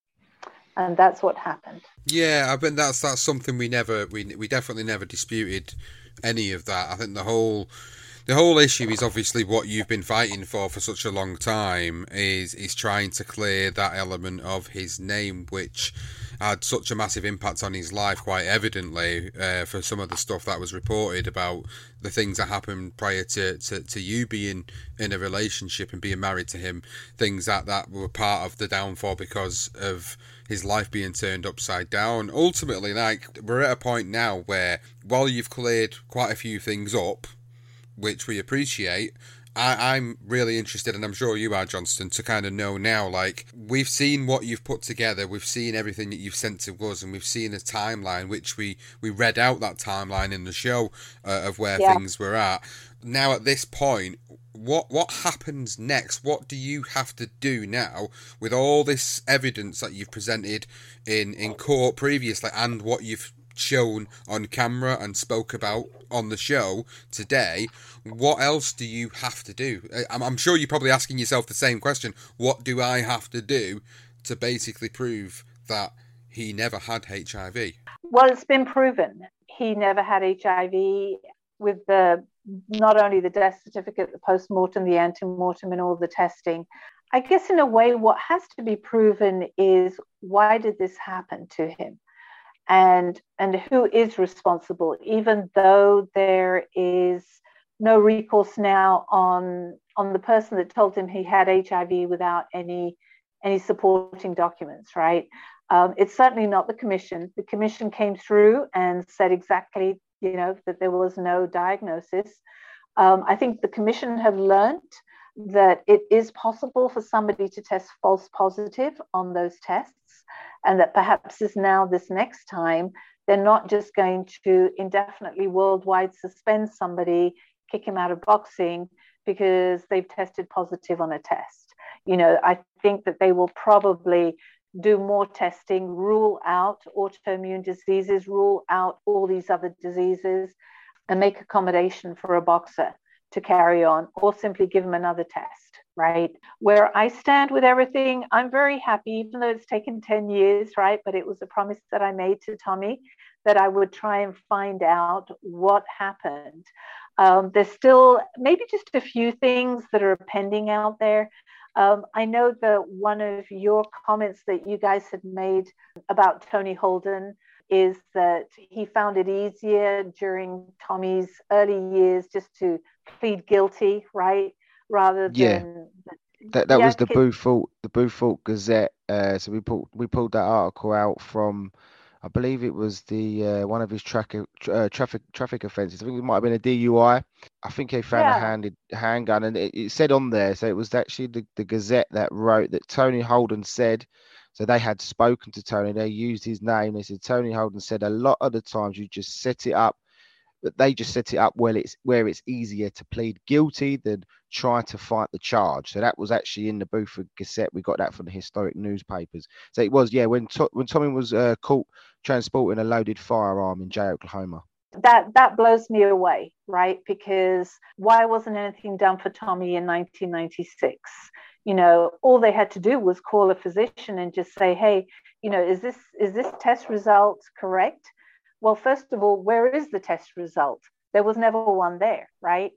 And that's what happened. Yeah, I mean, that's that's something we never, we we definitely never disputed any of that. I think the whole the whole issue is obviously what you've been fighting for for such a long time is is trying to clear that element of his name, which had such a massive impact on his life, quite evidently, uh, for some of the stuff that was reported about the things that happened prior to, to, to you being in a relationship and being married to him, things that, that were part of the downfall because of his life being turned upside down. Ultimately, like, we're at a point now where, while you've cleared quite a few things up, which we appreciate, I, I'm really interested, and I'm sure you are, Johnston, to kind of know now, like, we've seen what you've put together, we've seen everything that you've sent to us, and we've seen a timeline, which we, we read out that timeline in the show uh, of where yeah. things were at. Now, at this point, what what happens next? What do you have to do now with all this evidence that you've presented in, in court previously and what you've shown on camera and spoke about on the show today? What else do you have to do? I'm, I'm sure you're probably asking yourself the same question. What do I have to do to basically prove that he never had H I V? Well, it's been proven. He never had H I V with the not only the death certificate, the post-mortem, the ante-mortem, and all the testing. I guess in a way, what has to be proven is, why did this happen to him? And and who is responsible, even though there is no recourse now on on the person that told him he had H I V without any any supporting documents, right? Um, it's certainly not the commission. The commission came through and said exactly, you know, that there was no diagnosis. Um, I think the commission have learned that it is possible for somebody to test false positive on those tests, and that perhaps is now this next time, they're not just going to indefinitely worldwide suspend somebody, kick him out of boxing because they've tested positive on a test. You know, I think that they will probably do more testing, rule out autoimmune diseases, rule out all these other diseases, and make accommodation for a boxer to carry on, or simply give him another test, right? Where I stand with everything, I'm very happy, even though it's taken ten years, right? But it was a promise that I made to Tommy that I would try and find out what happened. Um, there's still maybe just a few things that are pending out there. Um, I know that one of your comments that you guys had made about Tony Holden is that he found it easier during Tommy's early years just to plead guilty, right? Rather than yeah. that that yeah, was the kid- Beaufort the Beaufort Gazette. Uh, so we pulled we pulled that article out from, I believe it was the uh, one of his traffic uh, traffic traffic offences. I think it might have been a D U I. I think he found yeah. a handed handgun, and it, it said on there. So it was actually the, the Gazette that wrote that Tony Holden said. So they had spoken to Tony. They used his name. They said Tony Holden said a lot of the times you just set it up, but they just set it up where it's where it's easier to plead guilty than try to fight the charge. So that was actually in the Beaufort Gazette. We got that from the historic newspapers. So it was, yeah, when to, when Tommy was uh, caught transporting a loaded firearm in Jay, Oklahoma. That that blows me away, right? Because why wasn't anything done for Tommy in nineteen ninety-six? You know, all they had to do was call a physician and just say, hey, you know, is this is this test result correct? Well, first of all, where is the test result? There was never one there, right?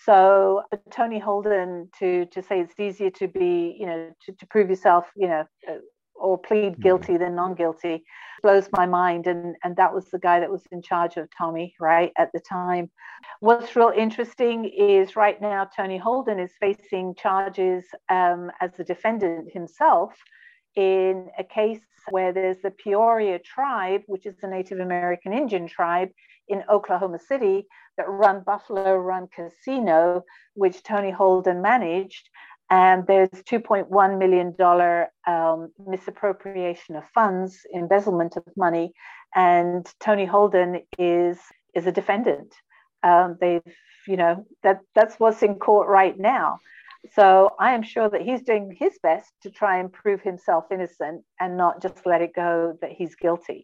So Tony Holden to to say it's easier to be, you know, to, to prove yourself, you know, or plead guilty than non-guilty. Blows my mind. And, and that was the guy that was in charge of Tommy, right, at the time. What's real interesting is right now, Tony Holden is facing charges um, as the defendant himself in a case where there's the Peoria tribe, which is the Native American Indian tribe in Oklahoma City that run Buffalo Run Casino, which Tony Holden managed. And there's two point one million dollars um, misappropriation of funds, embezzlement of money, and Tony Holden is is a defendant. Um, they've, you know, that that's what's in court right now. So I am sure that he's doing his best to try and prove himself innocent and not just let it go that he's guilty.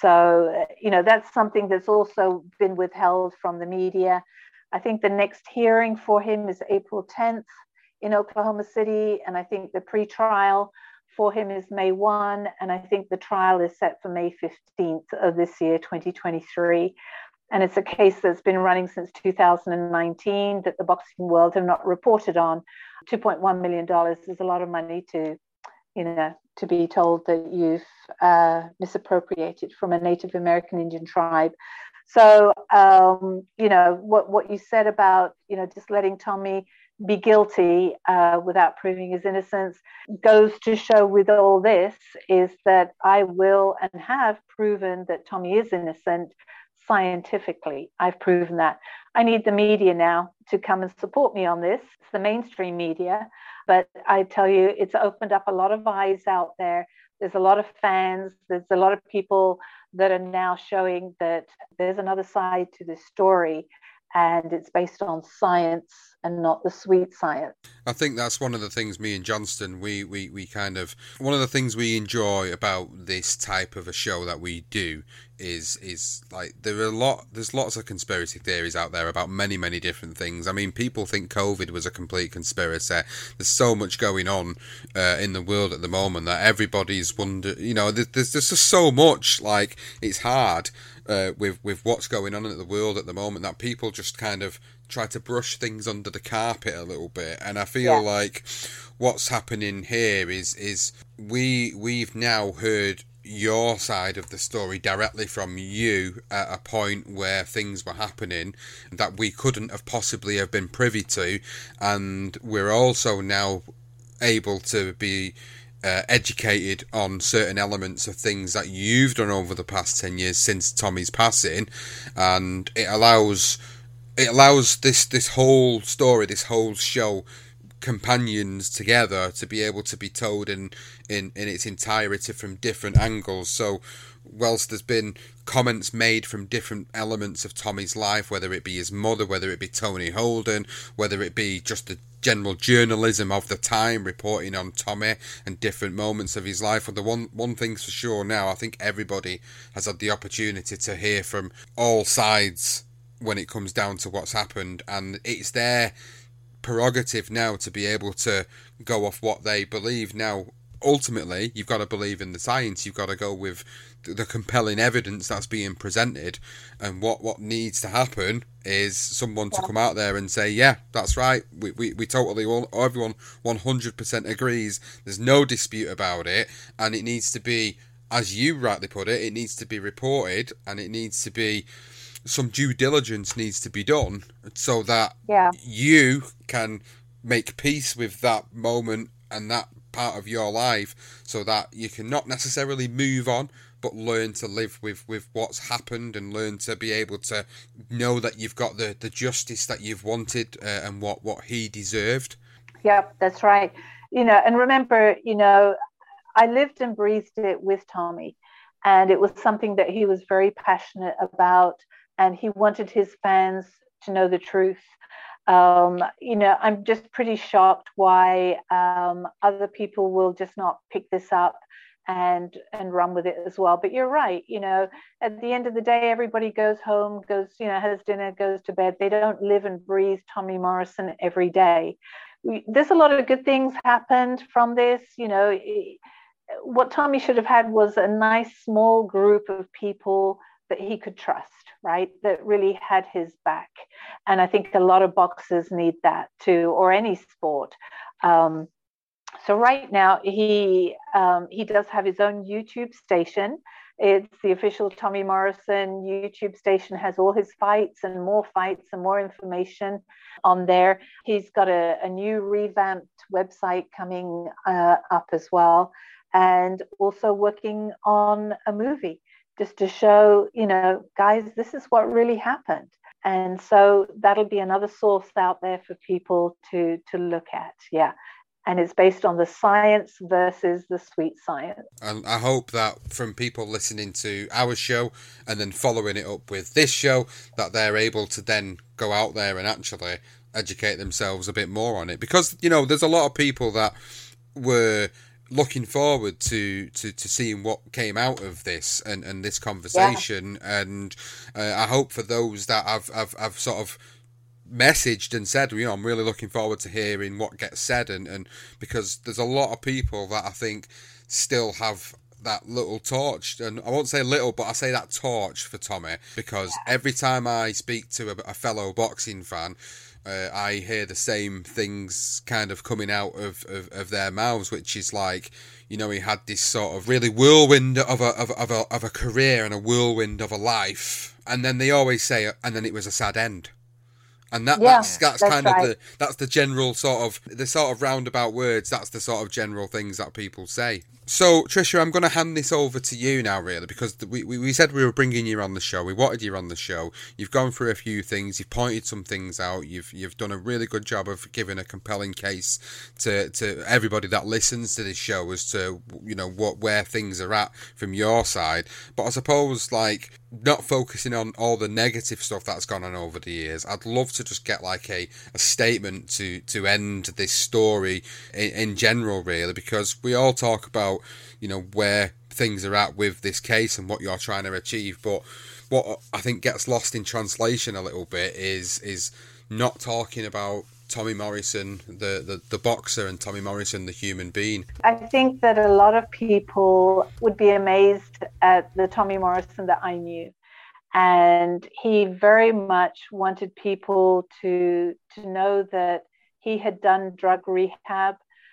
So, you know, that's something that's also been withheld from the media. I think the next hearing for him is April tenth. In Oklahoma City, and I think the pre-trial for him is May first, and I think the trial is set for May fifteenth of this year, twenty twenty-three. And it's a case that's been running since two thousand nineteen that the boxing world have not reported on. two point one million dollars is a lot of money to, you know, to be told that you've uh, misappropriated from a Native American Indian tribe. So, um, you know, what, what you said about, you know, just letting Tommy be guilty uh, without proving his innocence goes to show with all this is that I will and have proven that Tommy is innocent scientifically. I've proven that. I need the media now to come and support me on this. It's the mainstream media, but I tell you, it's opened up a lot of eyes out there. There's a lot of fans. There's a lot of people that are now showing that there's another side to this story. And it's based on science and not the sweet science. I think that's one of the things me and Johnston, we, we, we kind of, one of the things we enjoy about this type of a show that we do is, is like, there are a lot, there's lots of conspiracy theories out there about many, many different things. I mean, people think COVID was a complete conspiracy. There's so much going on uh, in the world at the moment that everybody's wonder, you know, there's, there's just so much, like, it's hard. Uh, with with what's going on in the world at the moment, that people just kind of try to brush things under the carpet a little bit, and I feel yeah. like what's happening here is is we we've now heard your side of the story directly from you at a point where things were happening that we couldn't have possibly have been privy to, and we're also now able to be Uh, educated on certain elements of things that you've done over the past ten years since Tommy's passing, and it allows it allows this this whole story, this whole show, companions together to be able to be told in in in its entirety from different angles. So whilst there's been comments made from different elements of Tommy's life, whether it be his mother, whether it be Tony Holden, whether it be just the general journalism of the time reporting on Tommy and different moments of his life, well, the one one thing's for sure now, I think everybody has had the opportunity to hear from all sides when it comes down to what's happened, and it's their prerogative now to be able to go off what they believe. Now, ultimately, you've got to believe in the science. You've got to go with the compelling evidence that's being presented, and what, what needs to happen is someone to come out there and say, yeah, that's right, we we, we totally, all, everyone one hundred percent agrees, there's no dispute about it, and it needs to be, as you rightly put it, it needs to be reported, and it needs to be, some due diligence needs to be done so that yeah. you can make peace with that moment and that part of your life, so that you can not necessarily move on, but learn to live with, with what's happened, and learn to be able to know that you've got the, the justice that you've wanted, uh, and what, what he deserved. Yep, that's right. You know, and remember, you know, I lived and breathed it with Tommy, and it was something that he was very passionate about, and he wanted his fans to know the truth. Um, you know, I'm just pretty shocked why um, other people will just not pick this up and and run with it as well. But you're right, you know, at the end of the day, everybody goes home, goes, you know, has dinner, goes to bed. They don't live and breathe Tommy Morrison every day. We, there's a lot of good things happened from this. You know, it, what Tommy should have had was a nice small group of people that he could trust, right? That really had his back. And I think a lot of boxers need that too, or any sport. Um, so right now he um, he does have his own YouTube station. It's the official Tommy Morrison YouTube station, has all his fights and more fights and more information on there. He's got a, a new revamped website coming uh, up as well, and also working on a movie just to show, you know, guys, this is what really happened. And so that'll be another source out there for people to to look at. Yeah. And it's based on the science versus the sweet science. And I hope that from people listening to our show and then following it up with this show, that they're able to then go out there and actually educate themselves a bit more on it. Because, you know, there's a lot of people that were looking forward to, to, to seeing what came out of this and, and this conversation. Yeah. And uh, I hope for those that have, have, have sort of messaged and said, you know, I'm really looking forward to hearing what gets said, and, and because there's a lot of people that I think still have that little torch, and I won't say little, but I say that torch for Tommy, because every time I speak to a, a fellow boxing fan, uh, I hear the same things kind of coming out of, of, of their mouths, which is like, you know, he had this sort of really whirlwind of a, of, of a of a career and a whirlwind of a life, and then they always say, and then it was a sad end. And that, yeah, that's that's, that's kind right. of the that's the general sort of the sort of roundabout words. That's the sort of general things that people say. So, Tricia, I'm going to hand this over to you now, really, because we, we we said we were bringing you on the show. We wanted you on the show. You've gone through a few things. You've pointed some things out. You've you've done a really good job of giving a compelling case to, to everybody that listens to this show as to, you know, what where things are at from your side. But I suppose, like, not focusing on all the negative stuff that's gone on over the years, I'd love to just get like a, a statement to, to end this story in, in general, really, because we all talk about, you know, where things are at with this case and what you're trying to achieve, but what I think gets lost in translation a little bit is is not talking about Tommy Morrison, the, the, the boxer, and Tommy Morrison, the human being. I think that a lot of people would be amazed at the Tommy Morrison that I knew. And he very much wanted people to to know that he had done drug rehab,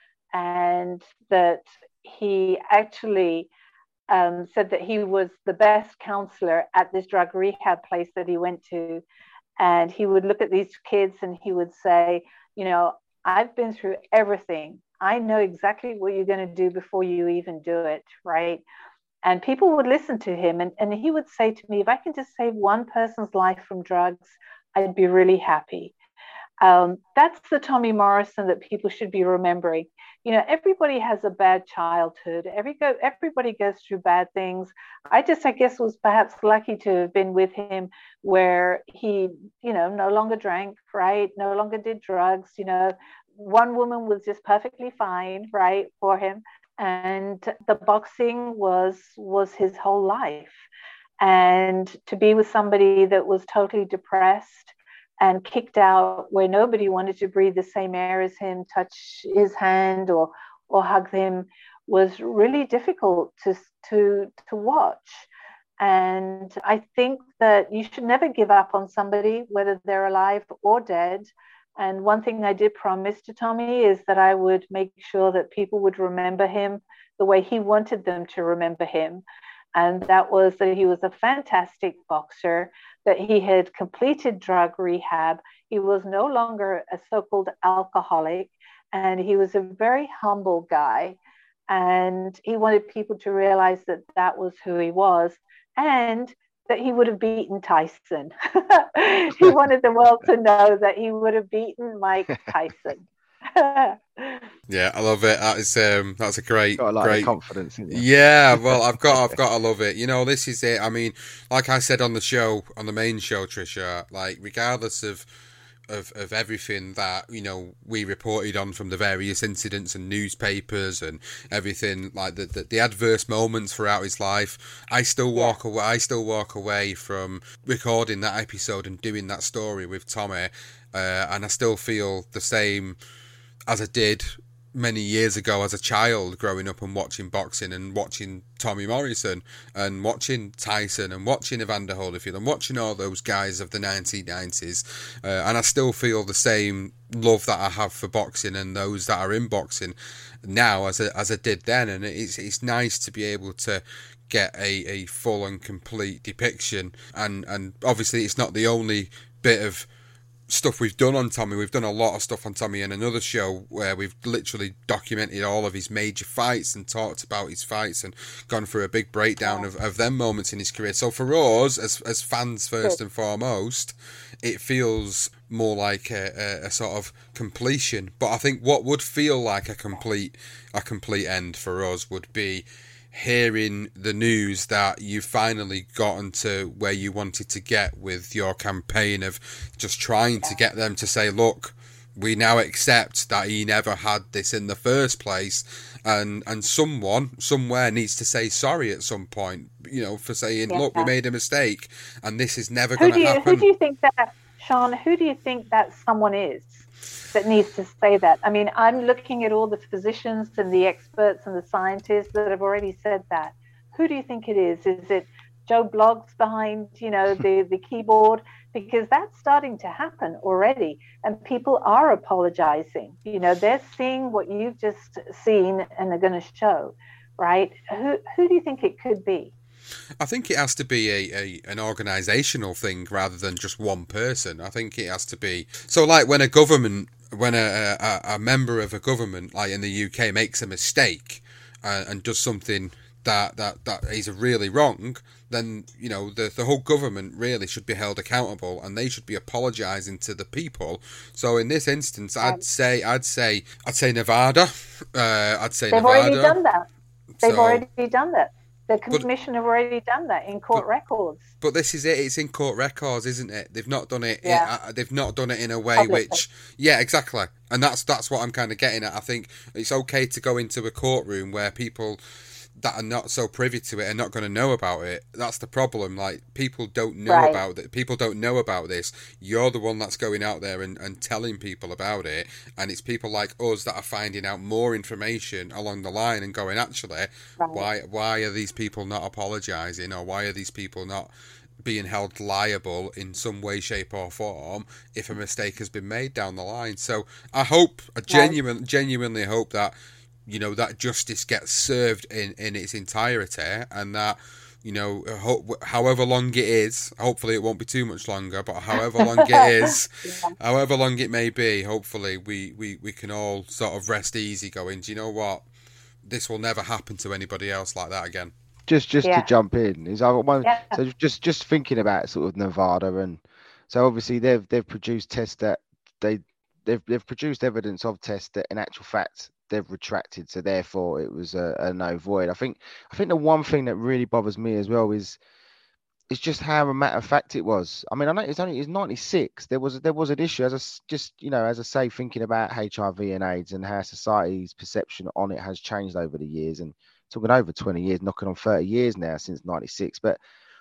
and that he actually um, said that he was the best counselor at this drug rehab place that he went to. And he would look at these kids and he would say, you know, I've been through everything. I know exactly what you're going to do before you even do it, right? And people would listen to him. And, and he would say to me, if I can just save one person's life from drugs, I'd be really happy. Um, that's the Tommy Morrison that people should be remembering. You know, everybody has a bad childhood. Every go, everybody goes through bad things. I just, I guess, was perhaps lucky to have been with him where he, you know, no longer drank, right? No longer did drugs. You know, one woman was just perfectly fine, right, for him. And the boxing was was his whole life. And to be with somebody that was totally depressed and kicked out, where nobody wanted to breathe the same air as him, touch his hand or or hug him, was really difficult to to to watch. And I think that you should never give up on somebody, whether they're alive or dead. And one thing I did promise to Tommy is that I would make sure that people would remember him the way he wanted them to remember him. And that was that he was a fantastic boxer, that he had completed drug rehab. He was no longer a so-called alcoholic, and he was a very humble guy. And he wanted people to realize that that was who he was, and that he would have beaten Tyson. He wanted the world to know that he would have beaten Mike Tyson. Yeah, I love it. That is um, that's a great, got a lot great of confidence in you. Yeah, well, I've got, I've got to love it. You know, this is it. I mean, like I said on the show, on the main show, Tricia, like regardless of. Of, of everything that, you know, we reported on from the various incidents and newspapers and everything, like the, the, the adverse moments throughout his life, I still walk yeah. away I still walk away from recording that episode and doing that story with Tommy, uh, and I still feel the same as I did many years ago as a child, growing up and watching boxing and watching Tommy Morrison and watching Tyson and watching Evander Holyfield and watching all those guys of the nineteen nineties, uh, and I still feel the same love that I have for boxing and those that are in boxing now as I, as I did then. And it's it's nice to be able to get a, a full and complete depiction, and and obviously it's not the only bit of stuff we've done on Tommy. We've done a lot of stuff on Tommy in another show where we've literally documented all of his major fights and talked about his fights and gone through a big breakdown of, of them moments in his career. So for us as as fans first and foremost, it feels more like a, a, a sort of completion. But I think what would feel like a complete a complete end for us would be hearing the news that you finally gotten to where you wanted to get with your campaign of just trying to get them to say, look, we now accept that he never had this in the first place, and and someone somewhere needs to say sorry at some point, you know, for saying, yeah, look, we made a mistake and this is never going to happen. Who do you think that, Sean, who do you think that someone is that needs to say that? I mean, I'm looking at all the physicians and the experts and the scientists that have already said that. Who do you think it is? Is it Joe Bloggs behind, you know, the, the keyboard? Because that's starting to happen already, and people are apologizing. You know, they're seeing what you've just seen and they're going to show, right? Who who do you think it could be? I think it has to be a, a an organisational thing rather than just one person. I think it has to be... So, like, when a government, when a, a, a member of a government, like in the U K, makes a mistake uh, and does something that, that, that is really wrong, then, you know, the, the whole government really should be held accountable and they should be apologising to the people. So in this instance, I'd say, I'd say, I'd say Nevada. Uh, I'd say They've Nevada. already done that. They've So- already done that. The commission have already done that in court records. But this is it. It's in court records, isn't it? They've not done it. Yeah. Uh, they've not done it in a way Obviously. which, yeah, exactly. And that's that's what I'm kind of getting at. I think it's okay to go into a courtroom where people that are not so privy to it are not going to know about it. That's the problem. Like, people don't know Right. about it. People don't know about this. You're the one that's going out there and, and telling people about it. And it's people like us that are finding out more information along the line and going, actually, Right. why why are these people not apologising, or why are these people not being held liable in some way, shape or form if a mistake has been made down the line? So I hope, I genuine, genuinely hope that, you know, that justice gets served in, in its entirety, and that, you know, ho- however long it is, hopefully it won't be too much longer, but however long it is, Yeah. however long it may be, hopefully we, we, we can all sort of rest easy going, do you know what? This will never happen to anybody else like that again. Just just Yeah. to jump in is I one Yeah. so just just thinking about sort of Nevada, and so obviously they've they've produced tests that they they've they've produced evidence of tests that in actual fact they've retracted, so therefore it was a, a no void. I think I think the one thing that really bothers me as well is it's just how a matter of fact it was. I mean, I know it's only it's ninety-six. There was there was an issue, as I s- just you know as I say, thinking about H I V and AIDS and how society's perception on it has changed over the years, and talking over twenty years, knocking on thirty years now since ninety-six. But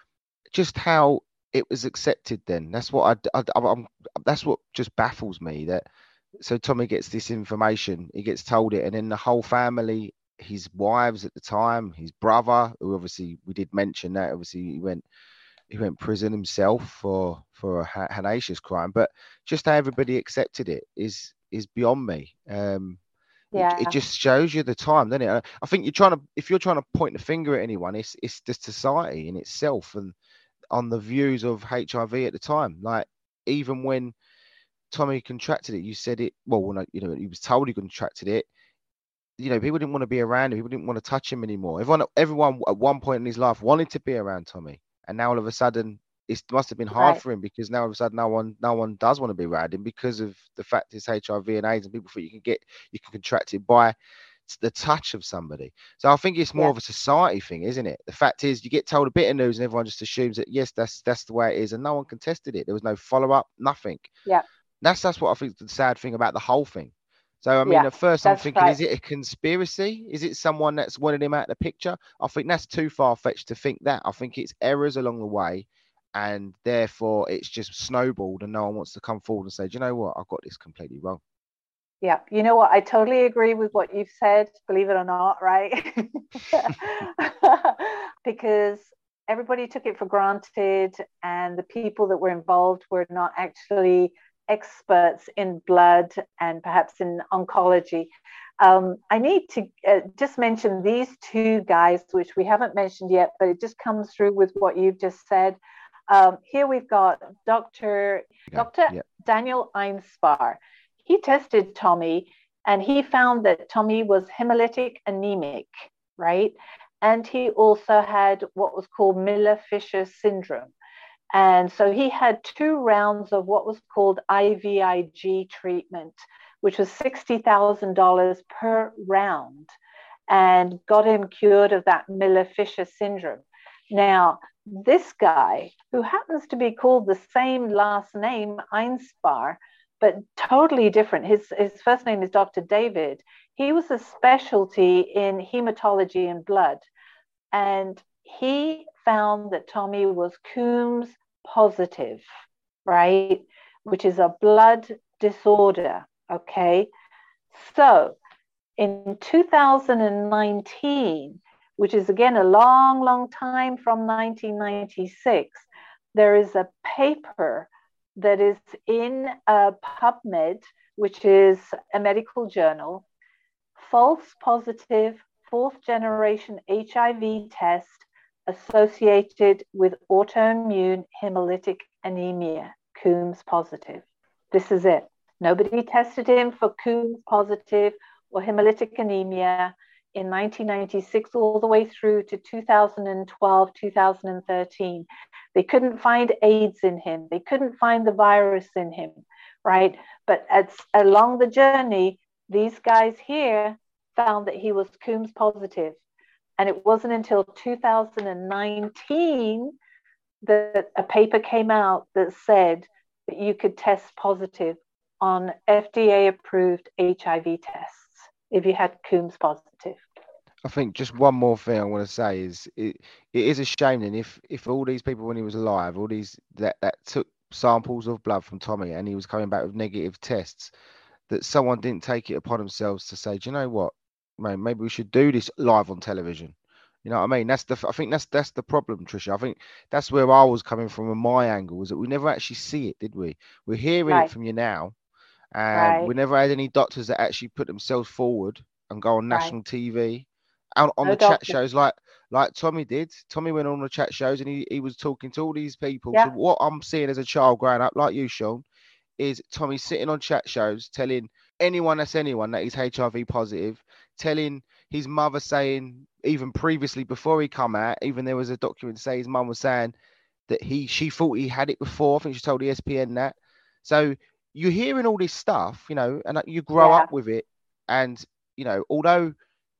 just how it was accepted then. That's what I, I, I'm. That's what just baffles me. That so Tommy gets this information, he gets told it, and then the whole family, his wives at the time, his brother, who obviously we did mention that obviously he went he went prison himself for for a ha- hellacious crime. But just how everybody accepted it is is beyond me. Um, Yeah. it, it just shows you the time, doesn't it? I I think you're trying to, if you're trying to point the finger at anyone, it's it's the society in itself and on the views of H I V at the time. Like, even when Tommy contracted it, you said it, well, when I, you know, he was told he contracted it, you know, people didn't want to be around him. People didn't want to touch him anymore. Everyone, everyone at one point in his life wanted to be around Tommy. And now all of a sudden, it must have been hard Right. for him, because now all of a sudden no one no one does want to be around him because of the fact it's H I V and AIDS, and people think you can get you can contract it by the touch of somebody. So I think it's more Yeah. of a society thing, isn't it? The fact is, you get told a bit of news and everyone just assumes that yes, that's that's the way it is, and no one contested it. There was no follow up, nothing. Yeah. That's that's what I think is the sad thing about the whole thing. So I mean, Yeah, at first I'm that's thinking, right. is it a conspiracy? Is it someone that's wanted him out of the picture? I think that's too far fetched to think that. I think it's errors along the way, and therefore it's just snowballed, and no one wants to come forward and say, do you know what, I got this completely wrong. Yeah, you know what? I totally agree with what you've said, believe it or not, right? Because everybody took it for granted, and the people that were involved were not actually experts in blood and perhaps in oncology. Um, I need to uh, just mention these two guys, which we haven't mentioned yet, but it just comes through with what you've just said. Um, here we've got Doctor Yeah, Doctor Yeah. Daniel Einspar. He tested Tommy, and he found that Tommy was hemolytic anemic, right? And he also had what was called Miller-Fisher syndrome. And so he had two rounds of what was called I V I G treatment, which was sixty thousand dollars per round, and got him cured of that Miller-Fisher syndrome. Now, this guy, who happens to be called the same last name, Einspar, but totally different. His, his first name is Doctor David. He was a specialty in hematology and blood. And he found that Tommy was Coombs positive, right? Which is a blood disorder, okay? So in two thousand nineteen, which is again a long, long time from nineteen ninety-six, there is a paper that is in uh, PubMed, which is a medical journal, false positive fourth generation H I V test associated with autoimmune hemolytic anemia, Coombs positive. This is it. Nobody tested him for Coombs positive or hemolytic anemia in nineteen ninety-six all the way through to two thousand twelve, two thousand thirteen. They couldn't find AIDS in him. They couldn't find the virus in him, right? But as, along the journey, these guys here found that he was Coombs positive. And it wasn't until two thousand nineteen that a paper came out that said that you could test positive on F D A-approved H I V tests if you had Coombs positive. I think just one more thing I want to say is it, it is a shame then if if all these people when he was alive, all these that, that took samples of blood from Tommy and he was coming back with negative tests, that someone didn't take it upon themselves to say, do you know what, man, maybe we should do this live on television. You know what I mean? That's the I think that's that's the problem, Tricia. I think that's where I was coming from in my angle, was that we never actually see it, did we? We're hearing right. it from you now. And right. we never had any doctors that actually put themselves forward and go on national right. T V. Out on no the doctor. Chat shows like like Tommy did. Tommy went on the chat shows and he, he was talking to all these people. Yeah. So what I'm seeing as a child growing up, like you, Sean, is Tommy sitting on chat shows telling anyone that's anyone that he's H I V positive, telling his mother, saying even previously before he come out, even there was a document to say his mum was saying that he she thought he had it before. I think she told E S P N that. So you're hearing all this stuff, you know, and you grow yeah. up with it. And, you know, although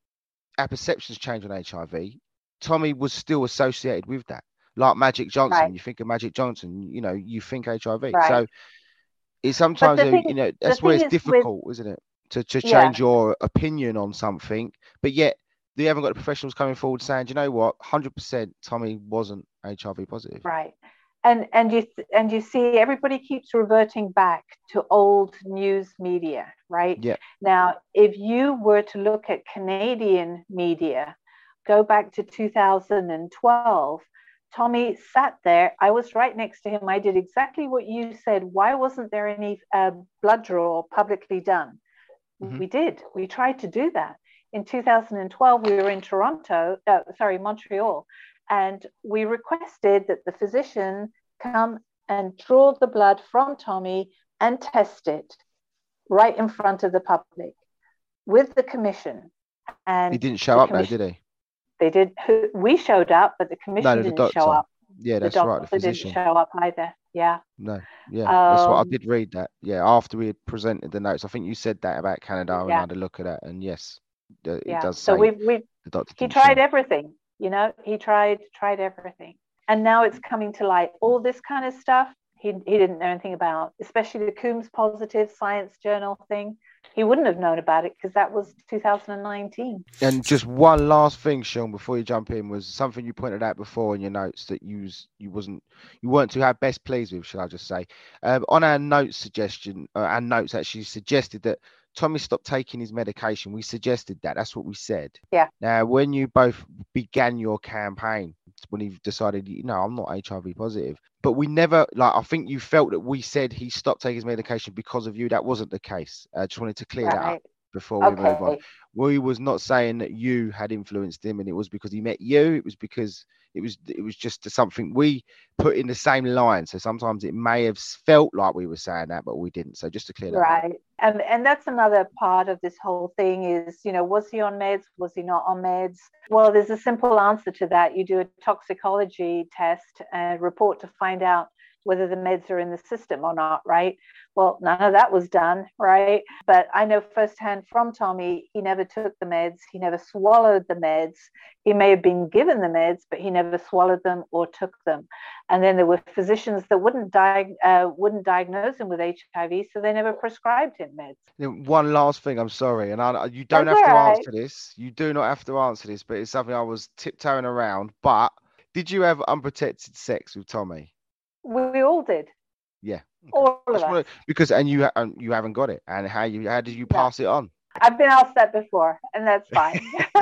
our perceptions change on H I V, Tommy was still associated with that. Like Magic Johnson, right. you think of Magic Johnson, you know, you think H I V. Right. So it's sometimes, a, thing, you know, that's where it's difficult, with, isn't it? To, to change yeah. your opinion on something. But yet, they haven't got the professionals coming forward saying, do you know what, one hundred percent Tommy wasn't H I V positive. Right. And and you and you see everybody keeps reverting back to old news media, right? Yeah. Now, if you were to look at Canadian media, go back to two thousand twelve, Tommy sat there. I was right next to him. I did exactly what you said. Why wasn't there any uh, blood draw publicly done? Mm-hmm. We did. We tried to do that. In two thousand twelve, we were in Toronto, uh, sorry, Montreal. And we requested that the physician come and draw the blood from Tommy and test it right in front of the public with the commission. And he didn't show up though, did he? They did. We showed up, but the commission no, the didn't doctor. show up. Yeah, that's the right. The physician didn't show up either. Yeah. No. Yeah, um, that's what I did read that. Yeah, after we had presented the notes, I think you said that about Canada, and yeah. I had a look at that, and yes, it yeah. does. So say we we the doctor he tried show. everything. You know, he tried tried everything, and now it's coming to light. All this kind of stuff he he didn't know anything about, especially the Coombs positive Science Journal thing. He wouldn't have known about it because that was two thousand nineteen. And just one last thing, Sean, before you jump in, was something you pointed out before in your notes that you was, you wasn't you weren't too how best pleased with, shall I just say? Um, on our notes suggestion, uh, our notes actually suggested that Tommy stopped taking his medication. We suggested that. That's what we said. Yeah. Now, when you both began your campaign, when he decided, you know, I'm not H I V positive, but we never, like, I think you felt that we said he stopped taking his medication because of you. That wasn't the case. I just wanted to clear right. that up before we okay. move on. We was not saying that you had influenced him and it was because he met you. It was because it was it was just something we put in the same line. So sometimes it may have felt like we were saying that, but we didn't. So just to clear that right. up. And and that's another part of this whole thing is, you know, was he on meds? Was he not on meds? Well, there's a simple answer to that. You do a toxicology test and report to find out whether the meds are in the system or not, right? Well, none of that was done, right? But I know firsthand from Tommy, he never took the meds. He never swallowed the meds. He may have been given the meds, but he never swallowed them or took them. And then there were physicians that wouldn't, di- uh, wouldn't diagnose him with H I V, so they never prescribed him meds. One last thing, I'm sorry, and I, you don't That's have to right. answer this. You do not have to answer this, but it's something I was tiptoeing around. But did you have unprotected sex with Tommy? We all did. Yeah. All of us. Because and you and you haven't got it. And how you how did you pass yeah. it on? I've been asked that before, and that's fine.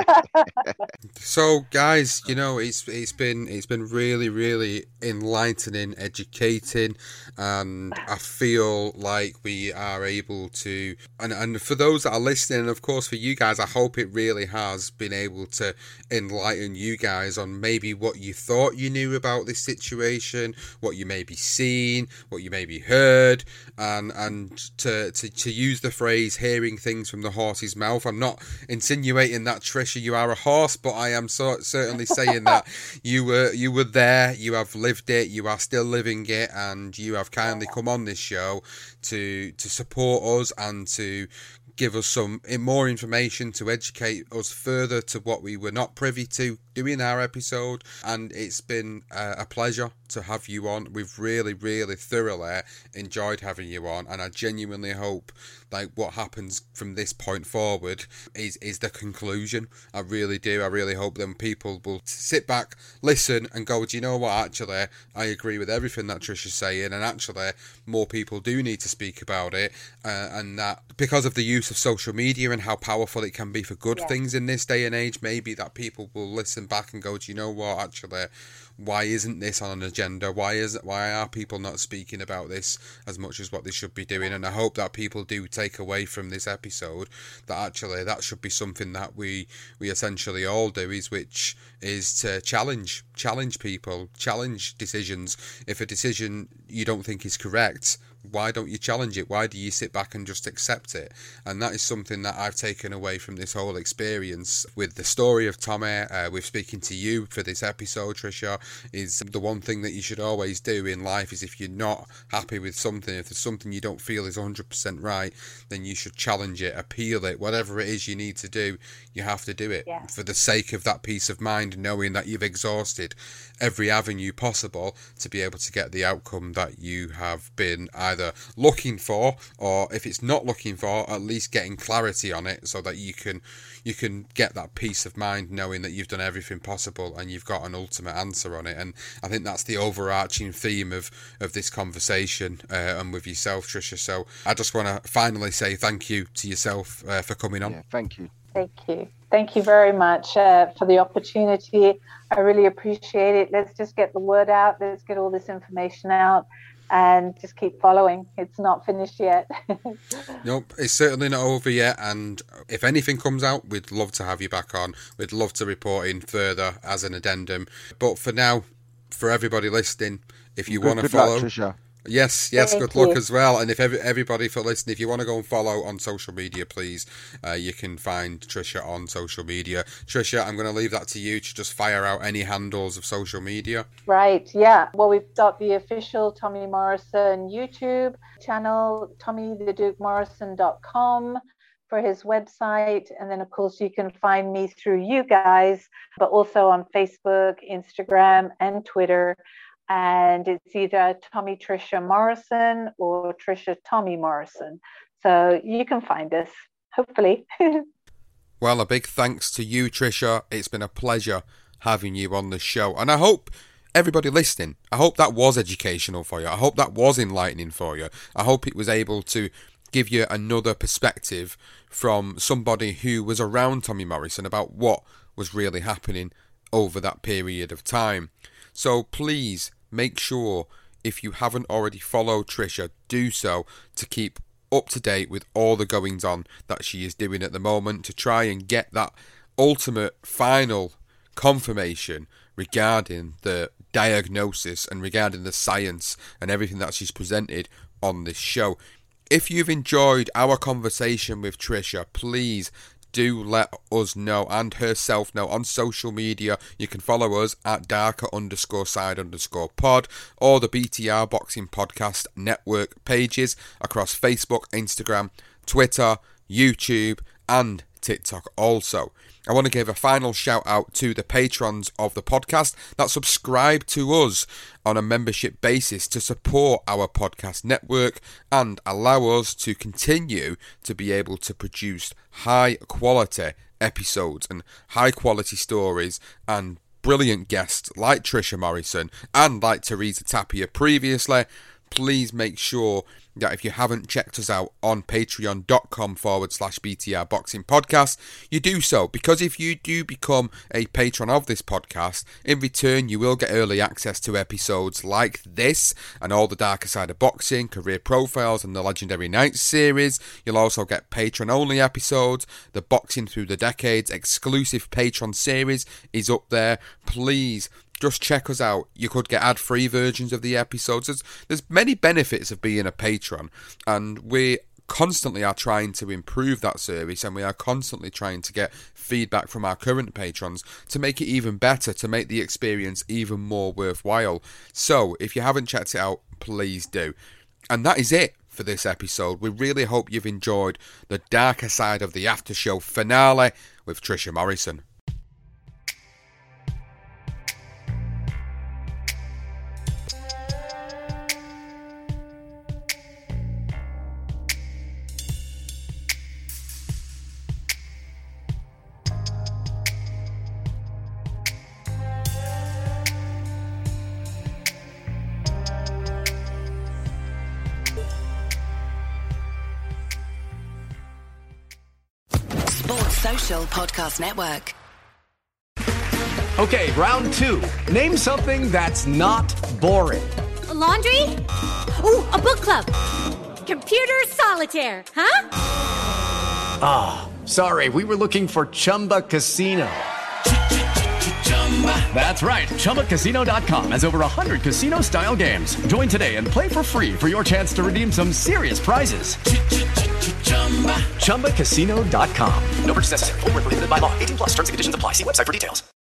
So, guys, you know, it's it's been it's been really, really enlightening, educating, and I feel like we are able to. And and for those that are listening, and of course for you guys, I hope it really has been able to enlighten you guys on maybe what you thought you knew about this situation, what you maybe seen, what you maybe heard, and and to to to use the phrase "hearing things from the horse's mouth." I'm not insinuating that, Trisha, you are a horse, but I am so, certainly saying that you were you were there, you have lived it, you are still living it, and you have kindly come on this show to to support us and to give us some more information, to educate us further to what we were not privy to doing our episode. And it's been uh, a pleasure to have you on. We've really, really thoroughly enjoyed having you on, and I genuinely hope like what happens from this point forward is is the conclusion. I really do. I really hope that people will sit back, listen, and go, do you know what, actually I agree with everything that Trisha's saying, and actually more people do need to speak about it, uh, and that because of the use of social media and how powerful it can be for good yeah. things in this day and age, maybe that people will listen back and go, do you know what, actually why isn't this on an agenda? Why is why are people not speaking about this as much as what they should be doing? And I hope that people do take away from this episode that actually that should be something that we we essentially all do, is which is to challenge challenge people, challenge decisions. If a decision you don't think is correct, why don't you challenge it? Why do you sit back and just accept it? And that is something that I've taken away from this whole experience with the story of Tommy, uh, with speaking to you for this episode, Trisha, is the one thing that you should always do in life is if you're not happy with something, if there's something you don't feel is one hundred percent right, then you should challenge it, appeal it, whatever it is you need to do, you have to do it yeah. for the sake of that peace of mind, knowing that you've exhausted every avenue possible to be able to get the outcome that you have been either looking for, or if it's not looking for, at least getting clarity on it so that you can you can get that peace of mind knowing that you've done everything possible and you've got an ultimate answer on it. And I think that's the overarching theme of of this conversation uh, and with yourself, Trisha. So I just want to finally say thank you to yourself uh, for coming on. Yeah, thank you. Thank you. Thank you very much uh, for the opportunity. I really appreciate it. Let's just get the word out. Let's get all this information out and just keep following. It's not finished yet. Nope, it's certainly not over yet. And if anything comes out, we'd love to have you back on. We'd love to report in further as an addendum. But for now, for everybody listening, if you want to follow... Luck, Trisha. Yes, yes, Thank good you. luck as well. And if every, everybody for listening, if you want to go and follow on social media, please, uh, you can find Trisha on social media. Trisha, I'm going to leave that to you to just fire out any handles of social media. Right, yeah. Well, we've got the official Tommy Morrison YouTube channel, tommy the duke morrison dot com for his website. And then, of course, you can find me through you guys, but also on Facebook, Instagram, and Twitter. And it's either Tommy Trisha Morrison or Trisha Tommy Morrison. So you can find us, hopefully. Well, a big thanks to you, Trisha. It's been a pleasure having you on the show. And I hope everybody listening, I hope that was educational for you. I hope that was enlightening for you. I hope it was able to give you another perspective from somebody who was around Tommy Morrison about what was really happening over that period of time. So please make sure, if you haven't already followed Trisha, do so to keep up to date with all the goings on that she is doing at the moment, to try and get that ultimate final confirmation regarding the diagnosis and regarding the science and everything that she's presented on this show. If you've enjoyed our conversation with Trisha, please do let us know and herself know on social media. You can follow us at darker underscore side underscore pod or the B T R Boxing Podcast Network pages across Facebook, Instagram, Twitter, YouTube and TikTok also. I want to give a final shout out to the patrons of the podcast that subscribe to us on a membership basis to support our podcast network and allow us to continue to be able to produce high quality episodes and high quality stories and brilliant guests like Trisha Morrison and like Teresa Tapia previously. Please make sure that if you haven't checked us out on patreon.com forward slash BTR Boxing Podcast, you do so, because if you do become a patron of this podcast, in return you will get early access to episodes like this and all the darker side of boxing, career profiles and the Legendary Nights series. You'll also get patron only episodes. The Boxing Through the Decades exclusive patron series is up there. Please just check us out. You could get ad-free versions of the episodes. There's, there's many benefits of being a patron, and we constantly are trying to improve that service, and we are constantly trying to get feedback from our current patrons to make it even better, to make the experience even more worthwhile. So, if you haven't checked it out, please do. And that is it for this episode. We really hope you've enjoyed the darker side of the after show finale with Trisha Morrison. Podcast Network. Okay, round two. Name something that's not boring. A laundry? Ooh, a book club. Computer solitaire, huh? Ah, oh, sorry, we were looking for Chumba Casino. That's right, Chumba Casino dot com has over one hundred casino-style games. Join today and play for free for your chance to redeem some serious prizes. Chumba Casino dot com. No purchase necessary. Void where prohibited by law. eighteen plus terms and conditions apply. See website for details.